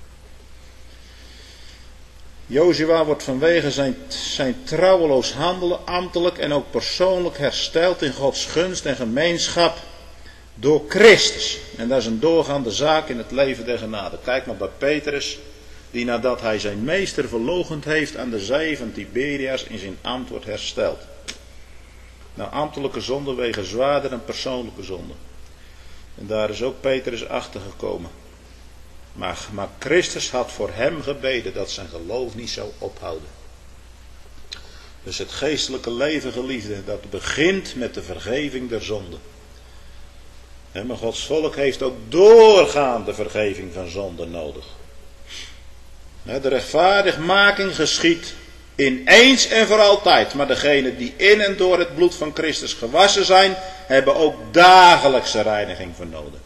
Jozua wordt vanwege zijn trouweloos handelen ambtelijk en ook persoonlijk hersteld in Gods gunst en gemeenschap door Christus. En dat is een doorgaande zaak in het leven der genade. Kijk maar bij Petrus, die nadat hij zijn meester verloochend heeft aan de zee van Tiberias in zijn ambt wordt hersteld. Nou, ambtelijke zonden wegen zwaarder dan persoonlijke zonden. En daar is ook Petrus achter gekomen. Maar Christus had voor hem gebeden dat zijn geloof niet zou ophouden. Dus het geestelijke leven, geliefde, dat begint met de vergeving der zonden. Maar Gods volk heeft ook doorgaande vergeving van zonden nodig. De rechtvaardigmaking geschiet ineens en voor altijd. Maar degenen die in en door het bloed van Christus gewassen zijn, hebben ook dagelijkse reiniging voor nodig.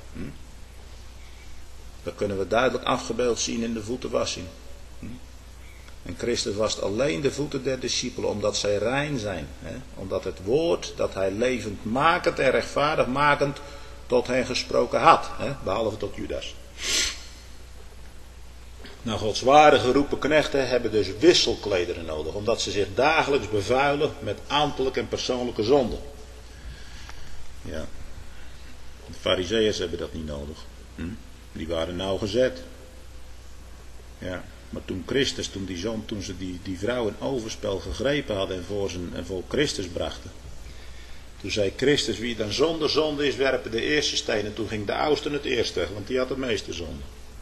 Dat kunnen we duidelijk afgebeeld zien in de voetenwassing. En Christus wast alleen de voeten der discipelen, omdat zij rein zijn. Omdat het woord dat hij levendmakend en rechtvaardigmakend tot hen gesproken had. Behalve tot Judas. Nou, Gods ware geroepen knechten hebben dus wisselklederen nodig, omdat ze zich dagelijks bevuilen met ambtelijke en persoonlijke zonden. Ja. De Farizeeërs hebben dat niet nodig. Die waren nauwgezet. Ja. Maar toen Christus, toen ze die vrouw in overspel gegrepen hadden en voor Christus brachten. Toen zei Christus, wie dan zonder zonde is, werpen de eerste steen. En toen ging de oudste het eerst weg, want die had de meeste zonde.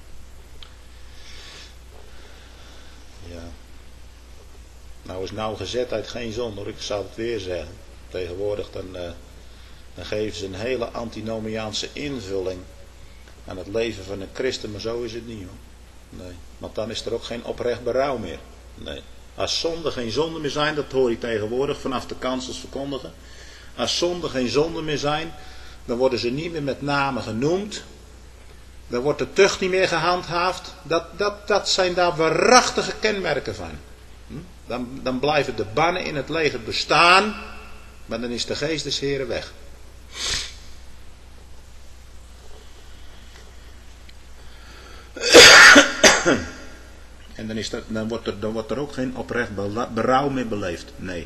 Ja. Nou is nauwgezetheid geen zonde, hoor. Ik zal het weer zeggen. Tegenwoordig dan geven ze een hele antinomiaanse invulling aan het leven van een christen, maar zo is het niet, hoor. Nee. Want dan is er ook geen oprecht berouw meer. Nee. Als zonde geen zonde meer zijn, dat hoor je tegenwoordig vanaf de kansels verkondigen. Als zonde geen zonde meer zijn, dan worden ze niet meer met namen genoemd. Dan wordt de tucht niet meer gehandhaafd. Dat zijn daar waarachtige kenmerken van. Dan blijven de bannen in het leger bestaan, maar dan is de geest des Heren weg. En dan wordt er ook geen oprecht berouw meer beleefd. Nee.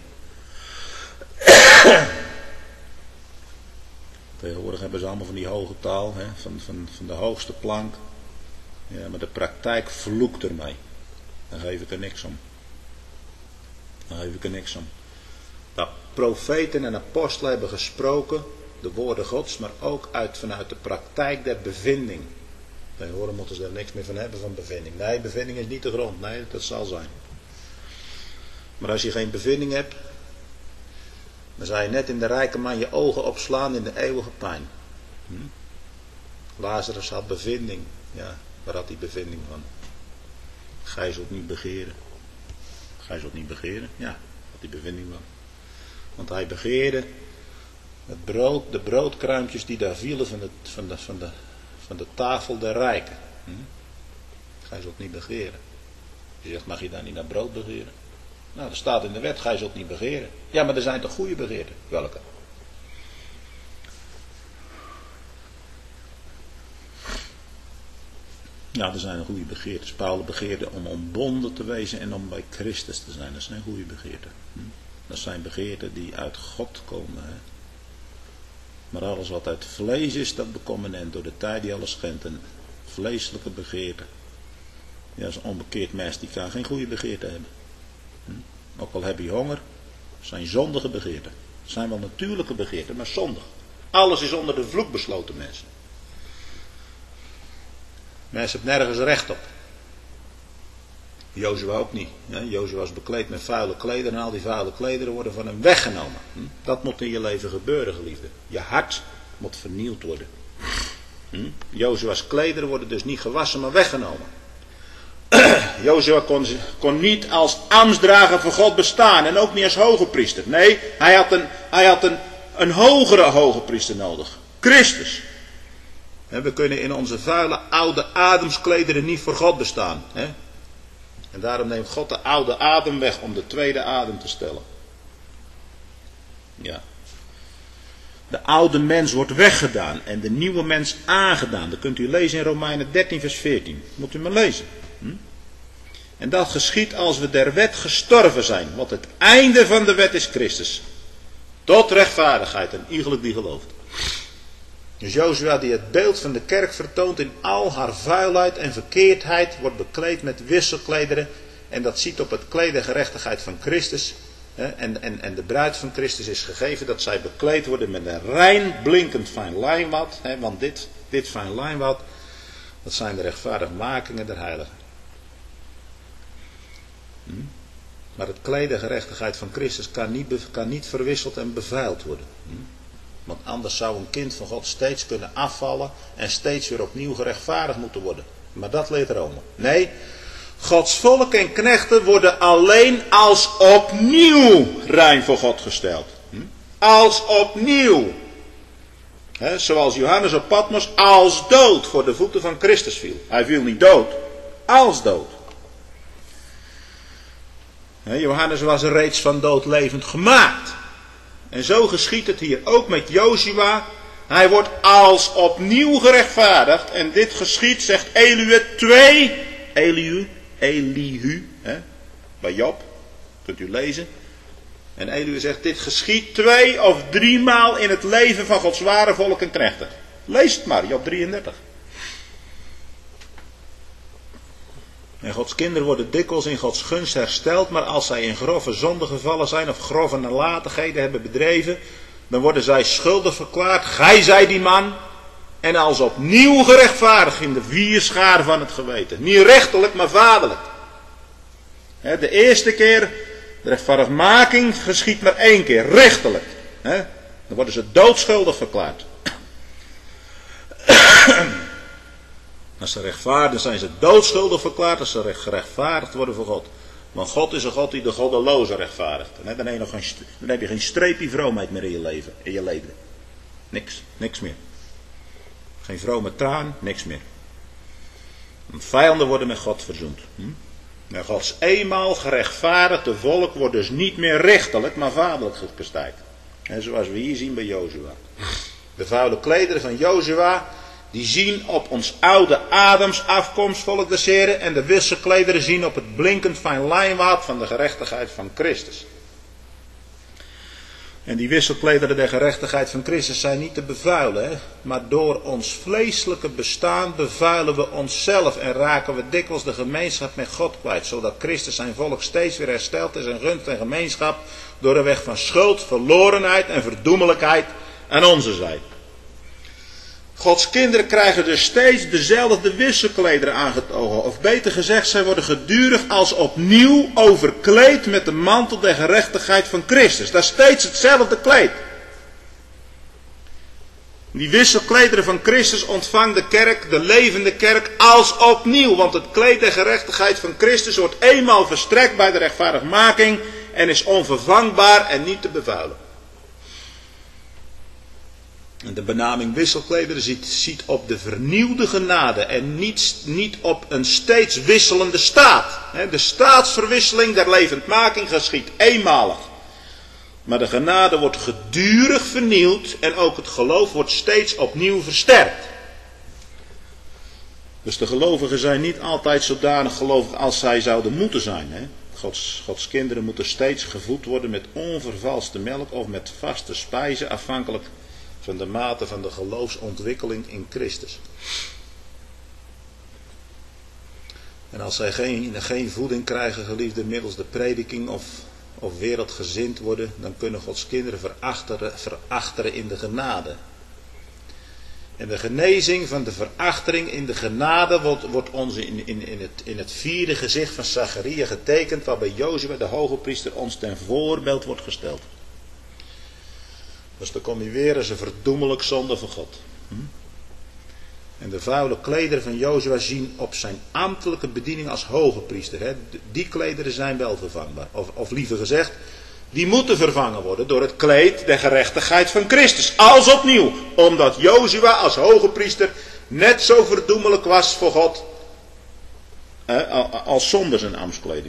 Tegenwoordig hebben ze allemaal van die hoge taal, van de hoogste plank. Ja, maar de praktijk vloekt ermee. Dan geef ik er niks om. Dat profeten en apostelen hebben gesproken, de woorden Gods, maar ook vanuit de praktijk der bevinding. Tegenwoordig moeten ze er niks meer van hebben van bevinding. Nee, bevinding is niet de grond. Nee, dat zal zijn. Maar als je geen bevinding hebt, dan zou je net in de rijke man je ogen opslaan in de eeuwige pijn. Lazarus had bevinding. Ja, waar had hij bevinding van? Gij zult niet begeren. Gij zult niet begeren? Ja, had hij bevinding van. Want hij begeerde het brood, de broodkruimpjes die daar vielen van de tafel der rijken. Gij zult niet begeren. Je zegt, mag je daar niet naar brood begeren? Nou, er staat in de wet, gij zult niet begeren. Ja, maar er zijn toch goede begeerten? Welke? Ja, er zijn goede begeertes. Paulus begeerde om ontbonden te wezen en om bij Christus te zijn. Dat zijn goede begeerten. Dat zijn begeerten die uit God komen. Hè? Maar alles wat uit vlees is, dat bekomt men door de tijd die alles schendt. En vleeselijke begeerten. Ja, als een onbekeerd mens, die kan geen goede begeerten hebben. Ook al heb je honger, zijn zondige begeerten. Het zijn wel natuurlijke begeerten, maar zondig. Alles is onder de vloek besloten, mensen. Mensen hebben nergens recht op. Jozua ook niet. Jozua was bekleed met vuile klederen en al die vuile klederen worden van hem weggenomen. Dat moet in je leven gebeuren, geliefde. Je hart moet vernieuwd worden. Jozua's klederen worden dus niet gewassen, maar weggenomen. Jozua kon niet als ambtsdrager voor God bestaan en ook niet als hoge priester. Nee, hij een hogere hoge priester nodig. Christus. We kunnen in onze vuile oude ademsklederen niet voor God bestaan. En daarom neemt God de oude adem weg om de tweede adem te stellen. Ja. De oude mens wordt weggedaan en de nieuwe mens aangedaan. Dat kunt u lezen in Romeinen 13 vers 14. Moet u maar lezen. En dat geschiet als we der wet gestorven zijn. Want het einde van de wet is Christus. Tot rechtvaardigheid en iegelijk die gelooft. Dus Jozua die het beeld van de kerk vertoont in al haar vuilheid en verkeerdheid, wordt bekleed met wisselklederen. En dat ziet op het kleed de gerechtigheid van Christus. En de bruid van Christus is gegeven dat zij bekleed worden met een rein blinkend fijn lijnwaad. Want dit fijn lijnwaad, dat zijn de rechtvaardigmakingen der heiligen. Maar het kleed de gerechtigheid van Christus kan niet verwisseld en bevuild worden. Want anders zou een kind van God steeds kunnen afvallen en steeds weer opnieuw gerechtvaardigd moeten worden. Maar dat leert Rome. Nee, Gods volk en knechten worden alleen als opnieuw rein voor God gesteld. Als opnieuw. Zoals Johannes op Patmos als dood voor de voeten van Christus viel. Hij viel niet dood, als dood. Johannes was er reeds van dood levend gemaakt. En zo geschiet het hier ook met Jozua. Hij wordt als opnieuw gerechtvaardigd. En dit geschiet, zegt Elihu, bij Job, kunt u lezen. En Elihu zegt, dit geschiet 2 of 3 maal in het leven van Gods ware volk en knechten. Lees het maar, Job 33. En Gods kinderen worden dikwijls in Gods gunst hersteld, maar als zij in grove zonde gevallen zijn of grove nalatigheden hebben bedreven, dan worden zij schuldig verklaard. Gij zij die man, en als opnieuw gerechtvaardigd in de vierschaar van het geweten. Niet rechterlijk, maar vaderlijk. De eerste keer, de rechtvaardigmaking geschiet maar 1 keer, rechterlijk. Dan worden ze doodschuldig verklaard. Als ze rechtvaardig zijn ze doodschuldig verklaard als ze gerechtvaardigd worden voor God. Want God is een God die de goddelozen rechtvaardigt. En dan heb je geen streepje vroomheid meer in je leven. Niks meer. Geen vrome traan, niks meer. Want vijanden worden met God verzoend. En Gods eenmaal gerechtvaardigde volk wordt dus niet meer rechterlijk, maar vaderlijk gekastijd. En zoals we hier zien bij Jozua. De vuile klederen van Jozua, die zien op ons oude Adams afkomst, volk des Heren, en de wisselklederen zien op het blinkend fijn lijnwaad van de gerechtigheid van Christus. En die wisselklederen der gerechtigheid van Christus zijn niet te bevuilen, maar door ons vleeselijke bestaan bevuilen we onszelf en raken we dikwijls de gemeenschap met God kwijt, zodat Christus zijn volk steeds weer herstelt in zijn gunst en gemeenschap door een weg van schuld, verlorenheid en verdoemelijkheid aan onze zijde. Gods kinderen krijgen dus steeds dezelfde wisselklederen aangetogen. Of beter gezegd, zij worden gedurig als opnieuw overkleed met de mantel der gerechtigheid van Christus. Dat is steeds hetzelfde kleed. Die wisselklederen van Christus ontvangt de kerk, de levende kerk, als opnieuw. Want het kleed der gerechtigheid van Christus wordt eenmaal verstrekt bij de rechtvaardigmaking en is onvervangbaar en niet te bevuilen. En de benaming wisselklederen ziet op de vernieuwde genade en niet op een steeds wisselende staat. De staatsverwisseling der levendmaking geschiet eenmalig. Maar de genade wordt gedurig vernieuwd en ook het geloof wordt steeds opnieuw versterkt. Dus de gelovigen zijn niet altijd zodanig gelovig als zij zouden moeten zijn. Gods kinderen moeten steeds gevoed worden met onvervalste melk of met vaste spijzen, afhankelijk van de mate van de geloofsontwikkeling in Christus. En als zij geen voeding krijgen, geliefde, middels de prediking of wereldgezind worden, dan kunnen Gods kinderen verachteren in de genade. En de genezing van de verachtering in de genade wordt ons in het 4e gezicht van Zacharia getekend, waarbij Jozua de hoge priester ons ten voorbeeld wordt gesteld. Dus dan kom je weer als een verdoemelijk zonde van God. En de vuile klederen van Jozua zien op zijn ambtelijke bediening als hoge priester. Die klederen zijn wel vervangbaar. Of liever gezegd, Die moeten vervangen worden door het kleed der gerechtigheid van Christus. Als opnieuw. Omdat Jozua als hoge priester net zo verdoemelijk was voor God. Als zonder zijn ambtskleding.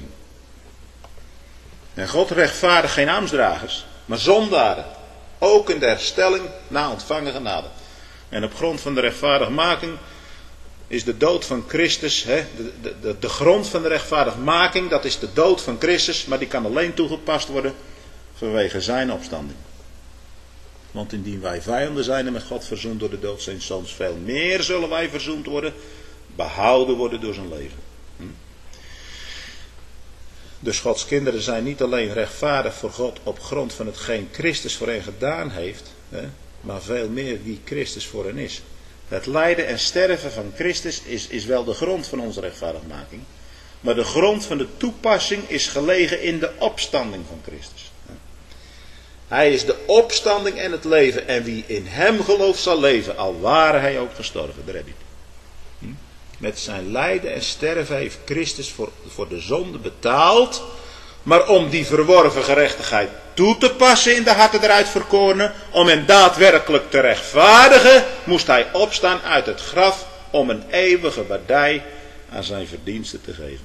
En God rechtvaardigt geen ambtsdragers. Maar zondaren. Ook in de herstelling na ontvangen genade. En op grond van de rechtvaardigmaking is de dood van Christus, de grond van de rechtvaardigmaking, dat is de dood van Christus, maar die kan alleen toegepast worden vanwege zijn opstanding. Want indien wij vijanden zijn en met God verzoend door de dood zijn zoons, veel meer zullen wij verzoend worden, behouden worden door zijn leven. Dus Gods kinderen zijn niet alleen rechtvaardig voor God op grond van hetgeen Christus voor hen gedaan heeft, maar veel meer wie Christus voor hen is. Het lijden en sterven van Christus is wel de grond van onze rechtvaardigmaking. Maar de grond van de toepassing is gelegen in de opstanding van Christus. Hij is de opstanding en het leven. En wie in hem gelooft zal leven, al ware hij ook gestorven. Daar heb je het. Met zijn lijden en sterven heeft Christus voor de zonde betaald. Maar om die verworven gerechtigheid toe te passen in de harten der uitverkorenen, om hen daadwerkelijk te rechtvaardigen, moest hij opstaan uit het graf om een eeuwige waardij aan zijn verdiensten te geven.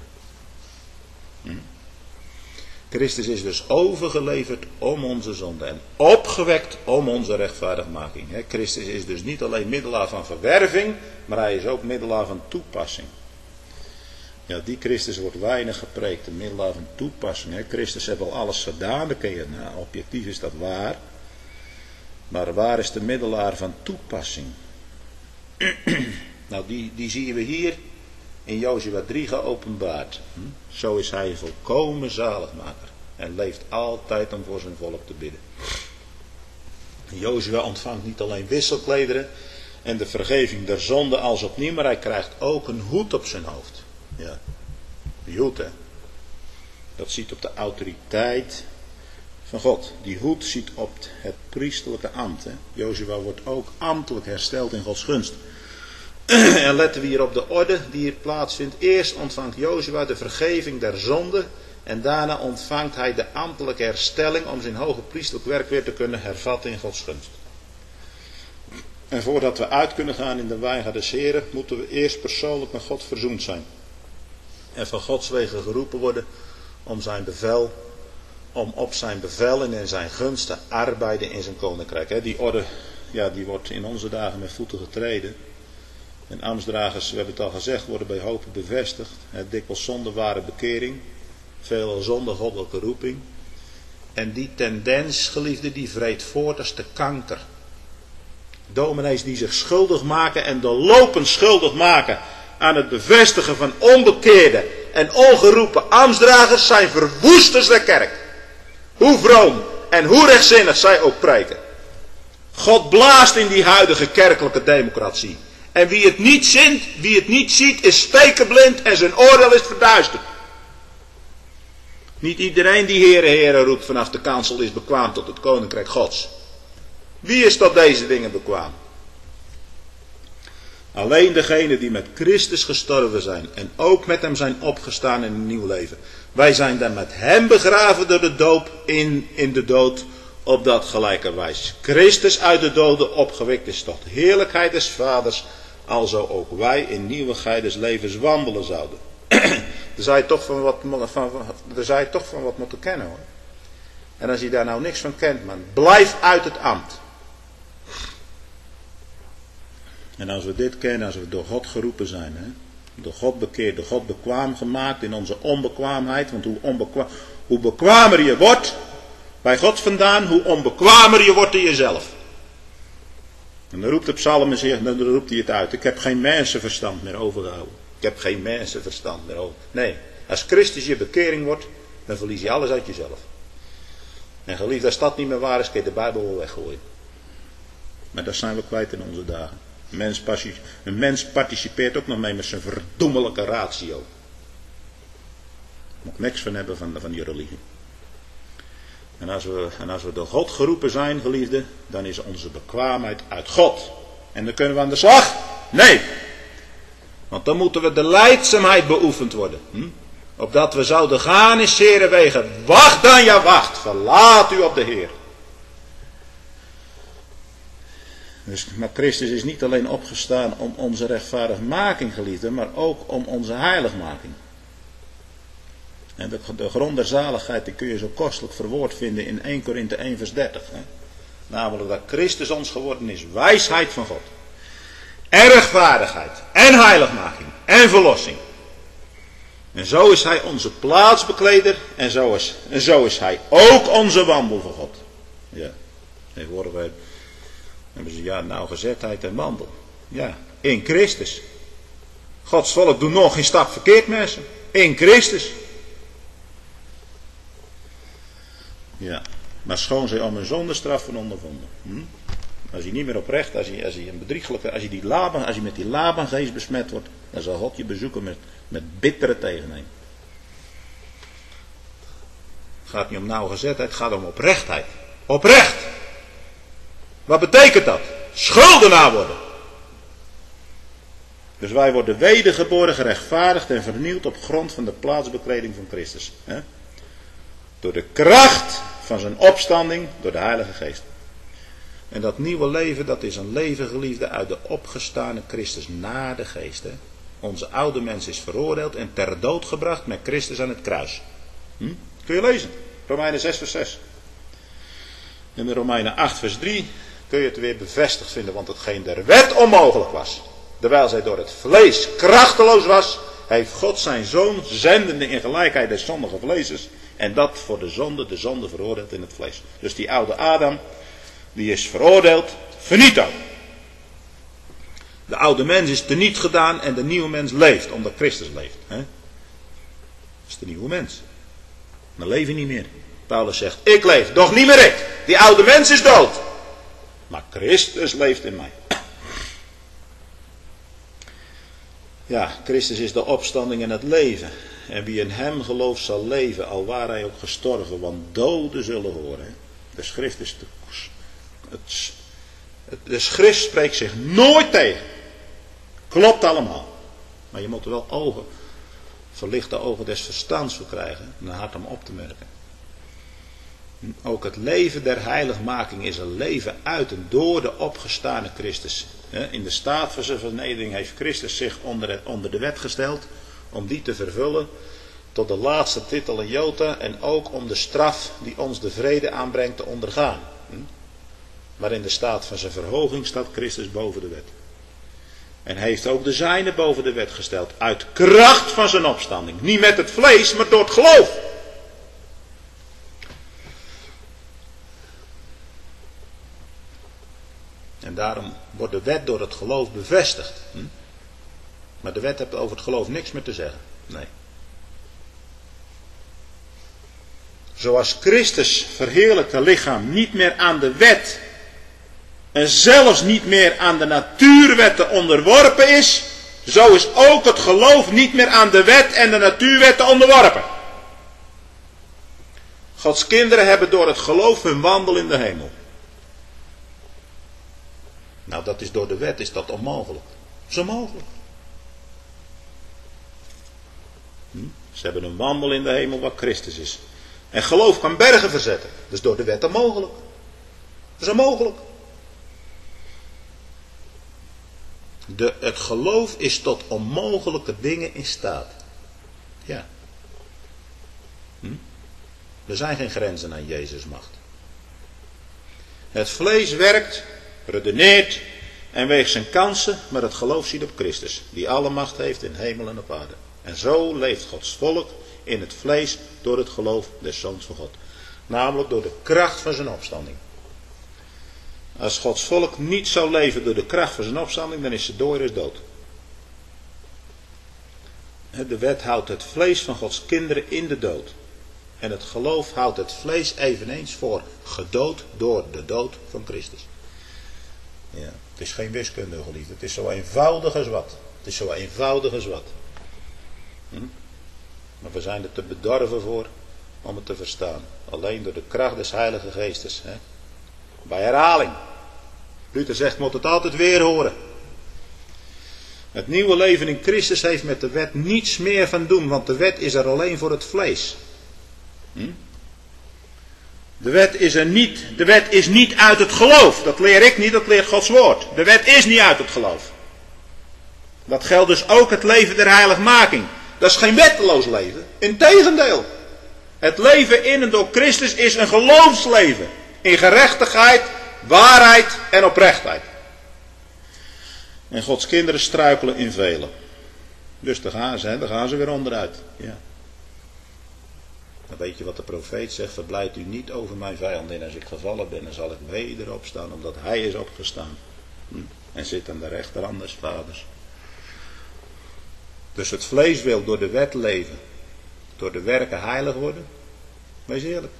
Christus is dus overgeleverd om onze zonde en opgewekt om onze rechtvaardigmaking. Christus is dus niet alleen middelaar van verwerving, maar hij is ook middelaar van toepassing. Ja, die Christus wordt weinig gepreekt, een middelaar van toepassing. Christus heeft al alles gedaan, dat ken je, objectief is dat waar. Maar waar is de middelaar van toepassing? Nou, die zien we hier in Jozua 3 geopenbaard. Zo is hij volkomen zaligmaker en leeft altijd om voor zijn volk te bidden. Jozua ontvangt niet alleen wisselklederen en de vergeving der zonde als opnieuw, maar hij krijgt ook een hoed op zijn hoofd. Ja, die hoed, hè. Dat ziet op de autoriteit van God. Die hoed ziet op het priesterlijke ambt. Hè. Jozua wordt ook ambtelijk hersteld in Gods gunst. En letten we hier op de orde die hier plaatsvindt. Eerst ontvangt Jozua de vergeving der zonde. En daarna ontvangt hij de ambtelijke herstelling om zijn hoge priesterlijk werk weer te kunnen hervatten in Gods gunst. En voordat we uit kunnen gaan in de wijngaard des Heren, moeten we eerst persoonlijk met God verzoend zijn. En van Gods wegen geroepen worden om op zijn bevel en in zijn gunst te arbeiden in zijn koninkrijk. Die orde, ja, die wordt in onze dagen met voeten getreden. En ambtsdragers, we hebben het al gezegd, worden bij hopen bevestigd. Dikwijls zonder ware bekering, veelal zonder goddelijke roeping. En die tendens, geliefde, die vreet voort als de kanker. Dominees die zich schuldig maken en doorlopend schuldig maken aan het bevestigen van onbekeerde en ongeroepen ambtsdragers zijn verwoesters der kerk. Hoe vroom en hoe rechtzinnig zij ook preken. God blaast in die huidige kerkelijke democratie. En wie het niet ziet is spekenblind en zijn oordeel is verduisterd. Niet iedereen die Heere, Heere roept vanaf de kansel is bekwaam tot het koninkrijk Gods. Wie is tot deze dingen bekwaam? Alleen degenen die met Christus gestorven zijn en ook met hem zijn opgestaan in een nieuw leven. Wij zijn dan met hem begraven door de doop in de dood, opdat gelijkerwijs Christus uit de doden opgewekt is tot heerlijkheid des Vaders, alzo ook wij in nieuwigheid des levens wandelen zouden. Daar zou je toch van wat moeten kennen, hoor. En als je daar nou niks van kent, man, blijf uit het ambt. En als we dit kennen, als we door God geroepen zijn, hè, door God bekeerd, door God bekwaam gemaakt in onze onbekwaamheid, want hoe bekwamer je wordt bij God vandaan, hoe onbekwamer je wordt in jezelf. En dan roept de psalm en dan roept hij het uit. Ik heb geen mensenverstand meer overgehouden. Ik heb geen mensenverstand meer over. Nee, als Christus je bekering wordt, dan verlies je alles uit jezelf. En geliefd, als dat niet meer waar is, kun je de Bijbel wel weggooien. Maar dat zijn we kwijt in onze dagen. Een mens participeert ook nog mee met zijn verdoemelijke ratio. Er moet niks van hebben van die religie. En als we door God geroepen zijn, geliefden, dan is onze bekwaamheid uit God. En dan kunnen we aan de slag? Nee. Want dan moeten we de lijdzaamheid beoefend worden. Opdat we zouden gaan in zere wegen. Wacht dan, ja wacht. Verlaat u op de Heer. Dus, maar Christus is niet alleen opgestaan om onze rechtvaardigmaking, geliefden, maar ook om onze heiligmaking. En de grond der zaligheid die kun je zo kostelijk verwoord vinden in 1 Korinthe 1 vers 30. Hè? Namelijk dat Christus ons geworden is wijsheid van God. En rechtvaardigheid. En heiligmaking. En verlossing. En zo is hij onze plaatsbekleder. En zo is hij ook onze wandel voor God. Ja. Tegenwoordig hebben ze nauwgezetheid en wandel. Ja. In Christus. Gods volk doet nog geen stap verkeerd, mensen. In Christus. Ja. Maar schoon zij om een zondestraf van ondervonden. Als je niet meer oprecht, als je een bedriegelijke, als je met die Labangeest besmet wordt, dan zal God je bezoeken met bittere tegenneming. Het gaat niet om nauwgezetheid, het gaat om oprechtheid. Oprecht! Wat betekent dat? Schuldenaar worden. Dus wij worden wedergeboren, gerechtvaardigd en vernieuwd op grond van de plaatsbekleding van Christus. Door de kracht van zijn opstanding door de Heilige Geest. En dat nieuwe leven, dat is een leven, geliefde, uit de opgestane Christus na de Geest. Hè? Onze oude mens is veroordeeld en ter dood gebracht met Christus aan het kruis. Kun je lezen? Romeinen 6 vers 6. In de Romeinen 8 vers 3 kun je het weer bevestigd vinden. Want hetgeen der wet onmogelijk was, terwijl zij door het vlees krachteloos was, heeft God zijn zoon zendende in gelijkheid des zondige vleesers. En dat voor de zonde veroordeeld in het vlees. Dus die oude Adam, die is veroordeeld, finito. De oude mens is teniet gedaan en de nieuwe mens leeft, omdat Christus leeft. Hè? Dat is de nieuwe mens. Dan leef je niet meer. Paulus zegt, ik leef, doch niet meer ik. Die oude mens is dood. Maar Christus leeft in mij. Ja, Christus is de opstanding en het leven. En wie in hem gelooft zal leven, al waar hij ook gestorven, want doden zullen horen. De schrift is de schrift spreekt zich nooit tegen. Klopt allemaal. Maar je moet er wel verlichte ogen des verstands voor krijgen, en een hart om op te merken. Ook het leven der heiligmaking is een leven uit en door de opgestane Christus. In de staat van zijn vernedering heeft Christus zich onder de wet gesteld, om die te vervullen tot de laatste titel in Jota en ook om de straf die ons de vrede aanbrengt te ondergaan. Maar in de staat van zijn verhoging staat Christus boven de wet. En heeft ook de zijne boven de wet gesteld, uit kracht van zijn opstanding. Niet met het vlees, maar door het geloof. En daarom wordt de wet door het geloof bevestigd. Maar de wet heeft over het geloof niks meer te zeggen. Nee. Zoals Christus verheerlijkte lichaam niet meer aan de wet en zelfs niet meer aan de natuurwetten onderworpen is, zo is ook het geloof niet meer aan de wet en de natuurwetten onderworpen. Gods kinderen hebben door het geloof hun wandel in de hemel. Nou, dat is door de wet is dat onmogelijk. Dat is onmogelijk. Ze hebben een wandel in de hemel waar Christus is. En geloof kan bergen verzetten. Dat is door de wet onmogelijk. Dat is onmogelijk. Het geloof is tot onmogelijke dingen in staat. Ja. Er zijn geen grenzen aan Jezus' macht. Het vlees werkt, redeneert en weegt zijn kansen, maar het geloof ziet op Christus, die alle macht heeft in hemel en op aarde. En zo leeft Gods volk in het vlees door het geloof des Zoons van God. Namelijk door de kracht van zijn opstanding. Als Gods volk niet zou leven door de kracht van zijn opstanding, dan is de dooier dood. De wet houdt het vlees van Gods kinderen in de dood. En het geloof houdt het vlees eveneens voor gedood door de dood van Christus. Ja, het is geen wiskunde, geliefd. Het is zo eenvoudig als wat. Het is zo eenvoudig als wat. Maar we zijn er te bedorven voor om het te verstaan. Alleen door de kracht des Heilige Geestes. Hè? Bij herhaling. Luther zegt, moet het altijd weer horen. Het nieuwe leven in Christus heeft met de wet niets meer van doen, want de wet is er alleen voor het vlees. De wet is niet uit het geloof. Dat leer ik niet, dat leert Gods woord. De wet is niet uit het geloof. Dat geldt dus ook het leven der heiligmaking. Dat is geen wetteloos leven. Integendeel. Het leven in en door Christus is een geloofsleven. In gerechtigheid, waarheid en oprechtheid. En Gods kinderen struikelen in velen. Dus daar gaan ze weer onderuit. Ja. Dan weet je wat de profeet zegt. Verblijd u niet over mijn vijandin. Als ik gevallen ben, dan zal ik weder opstaan. Omdat hij is opgestaan. En zit aan de rechterhand des vaders. Dus het vlees wil door de wet leven. Door de werken heilig worden. Wees eerlijk.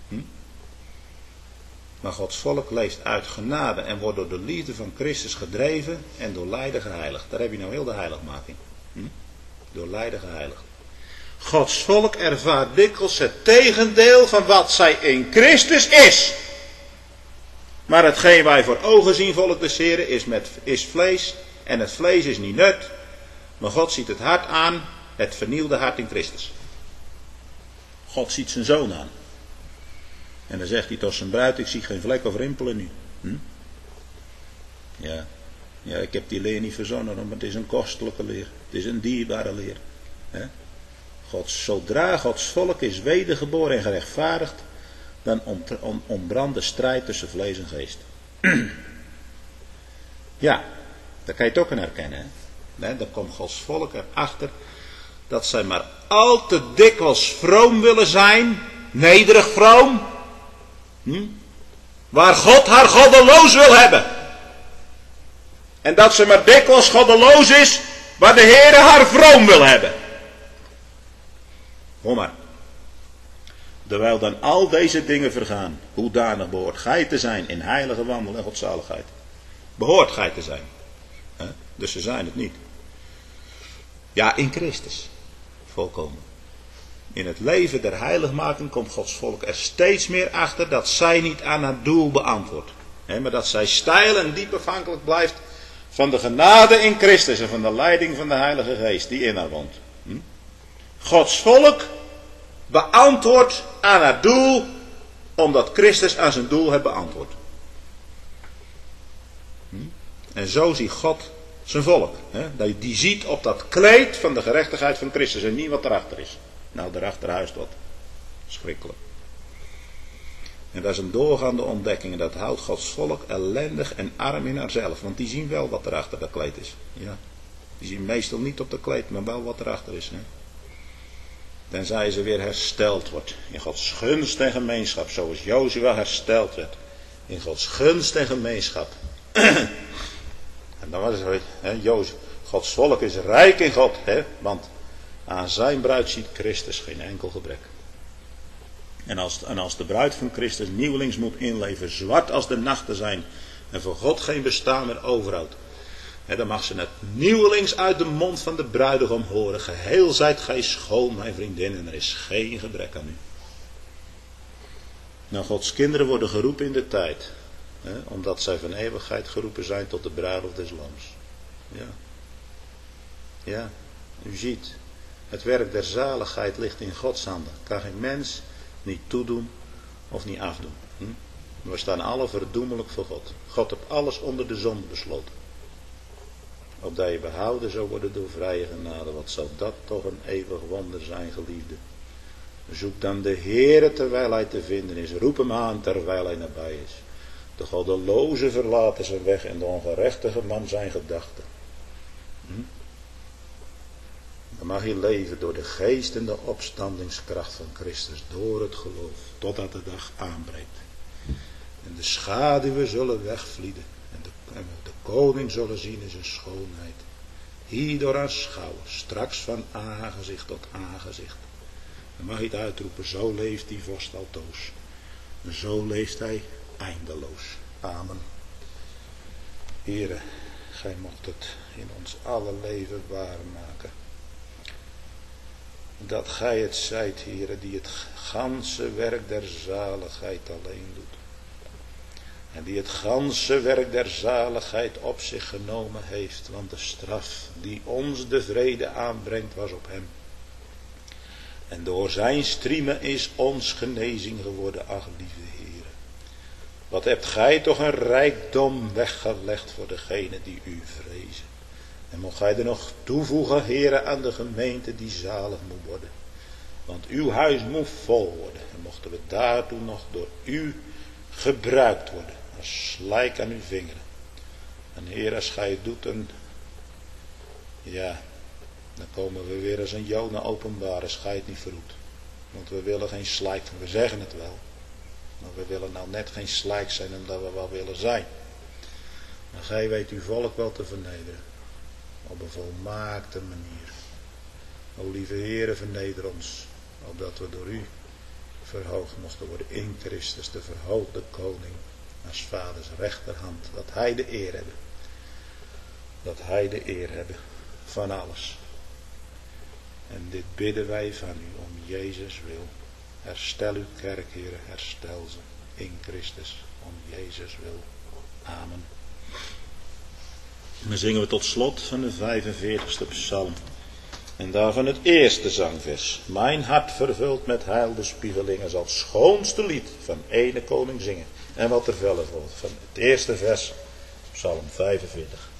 Maar Gods volk leeft uit genade en wordt door de liefde van Christus gedreven en door lijden geheiligd. Daar heb je nou heel de heiligmaking. Door lijden geheiligd. Gods volk ervaart dikwijls het tegendeel van wat zij in Christus is. Maar hetgeen wij voor ogen zien, volk des Heren, is vlees. En het vlees is niet nut. Maar God ziet het hart aan, het vernielde hart in Christus. God ziet zijn zoon aan. En dan zegt hij tot zijn bruid, ik zie geen vlek of rimpel in u. Ja, ik heb die leer niet verzonnen, want het is een kostelijke leer. Het is een dierbare leer. Zodra Gods volk is wedergeboren en gerechtvaardigd, dan ontbrandt de strijd tussen vlees en geest. Ja, daar kan je het ook aan herkennen. Dan komt Gods volk erachter dat zij maar al te dikwijls vroom willen zijn, nederig vroom, waar God haar goddeloos wil hebben. En dat ze maar dikwijls goddeloos is, waar de Heere haar vroom wil hebben. Hoor maar. Terwijl dan al deze dingen vergaan, hoedanig behoort gij te zijn in heilige wandel en godzaligheid. Behoort gij te zijn. Dus ze zijn het niet. Ja, in Christus. Volkomen. In het leven der heiligmaking komt Gods volk er steeds meer achter dat zij niet aan haar doel beantwoordt. Maar dat zij steil en diep afhankelijk blijft van de genade in Christus en van de leiding van de Heilige Geest die in haar woont. Gods volk beantwoordt aan haar doel omdat Christus aan zijn doel heeft beantwoord. En zo ziet God zijn volk. Die ziet op dat kleed van de gerechtigheid van Christus en niet wat erachter is. Nou, daarachter huist wat. Schrikkelijk. En dat is een doorgaande ontdekking. En dat houdt Gods volk ellendig en arm in haarzelf. Want die zien wel wat erachter dat kleed is. Ja. Die zien meestal niet op dat kleed, maar wel wat erachter is. Tenzij ze weer hersteld wordt. In Gods gunst en gemeenschap. Zoals Jozua hersteld werd. In Gods gunst en gemeenschap. En dan was het Gods volk is rijk in God. Want aan zijn bruid ziet Christus geen enkel gebrek. En als de bruid van Christus nieuwelings moet inleven, zwart als de nachten zijn, en voor God geen bestaan meer overhoudt, dan mag ze het nieuwelings uit de mond van de bruidegom horen. Geheel zijt gij schoon, mijn vriendin, en er is geen gebrek aan u. Nou, Gods kinderen worden geroepen in de tijd, omdat zij van eeuwigheid geroepen zijn tot de bruiloft des lams. Ja, u ziet, het werk der zaligheid ligt in Gods handen. Kan geen mens niet toedoen of niet afdoen. We staan alle verdoemelijk voor God. God heeft alles onder de zon besloten. Opdat je behouden zou worden door vrije genade. Wat zal dat toch een eeuwig wonder zijn, geliefde. Zoek dan de Heere terwijl hij te vinden is. Roep hem aan terwijl hij nabij is. De goddeloze verlaten zijn weg en de ongerechtige man zijn gedachten. Dan mag je leven door de geest en de opstandingskracht van Christus. Door het geloof. Totdat de dag aanbreekt. En de schaduwen zullen wegvlieden. En de koning zullen zien in zijn schoonheid. Hierdoor aanschouwen. Straks van aangezicht tot aangezicht. Dan mag je het uitroepen. Zo leeft die vorst altoos. En zo leeft hij eindeloos. Amen. Heere, gij mocht het in ons alle leven waarmaken. Dat gij het zijt, Heere, die het ganse werk der zaligheid alleen doet. En die het ganse werk der zaligheid op zich genomen heeft. Want de straf die ons de vrede aanbrengt was op hem. En door zijn striemen is ons genezing geworden. Ach, lieve Heere. Wat hebt gij toch een rijkdom weggelegd voor degenen die u vrezen. En mocht gij er nog toevoegen, Heere, aan de gemeente die zalig moet worden. Want uw huis moet vol worden. En mochten we daartoe nog door u gebruikt worden. Als slijk aan uw vingeren. En Heer, als gij het doet, dan komen we weer als een Jona openbaar, als gij het niet verroet. Want we willen geen slijk, we zeggen het wel. Maar we willen nou net geen slijk zijn omdat we wel willen zijn. Maar gij weet uw volk wel te vernederen. Op een volmaakte manier. O lieve Heere, verneder ons. Opdat we door u verhoogd mochten worden in Christus, de verhoogde koning. Als vaders rechterhand. Dat hij de eer hebben. Dat hij de eer hebben van alles. En dit bidden wij van u om Jezus wil. Herstel uw kerk, Heere, herstel ze in Christus om Jezus wil. Amen. Dan zingen we tot slot van de 45ste psalm. En daarvan het eerste zangvers. Mijn hart vervuld met heilbespiegelingen zal het schoonste lied van ene koning zingen. En wat er verder volgt van het eerste vers, psalm 45.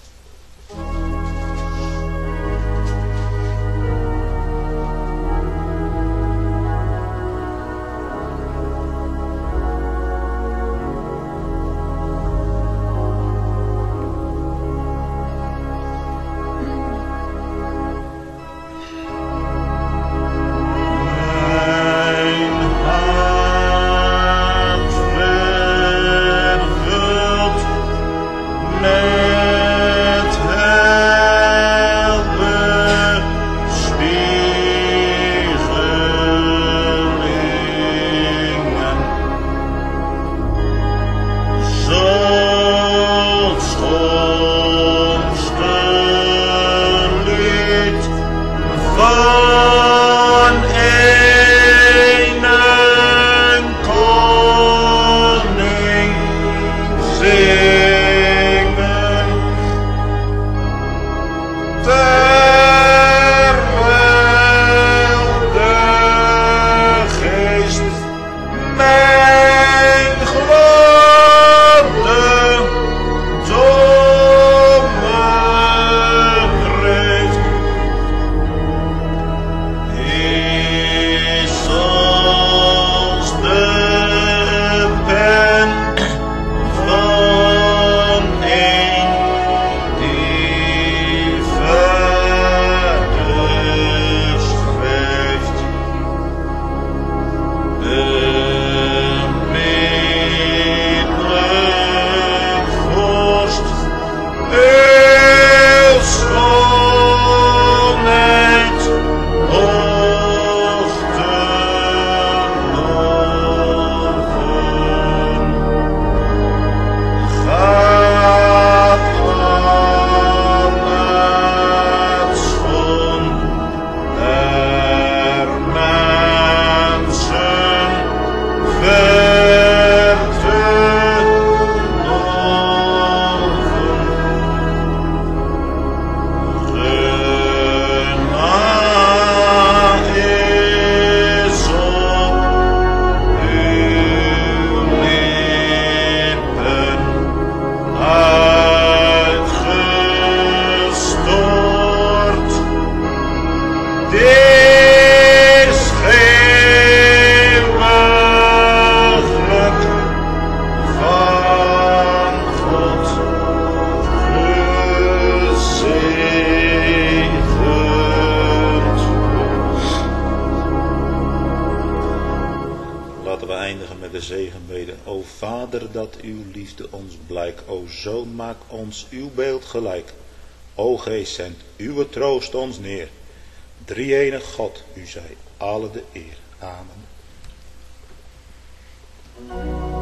Maak ons uw beeld gelijk. O Geest, zend uw troost ons neer. Drie-enig God, u zij alle de eer. Amen.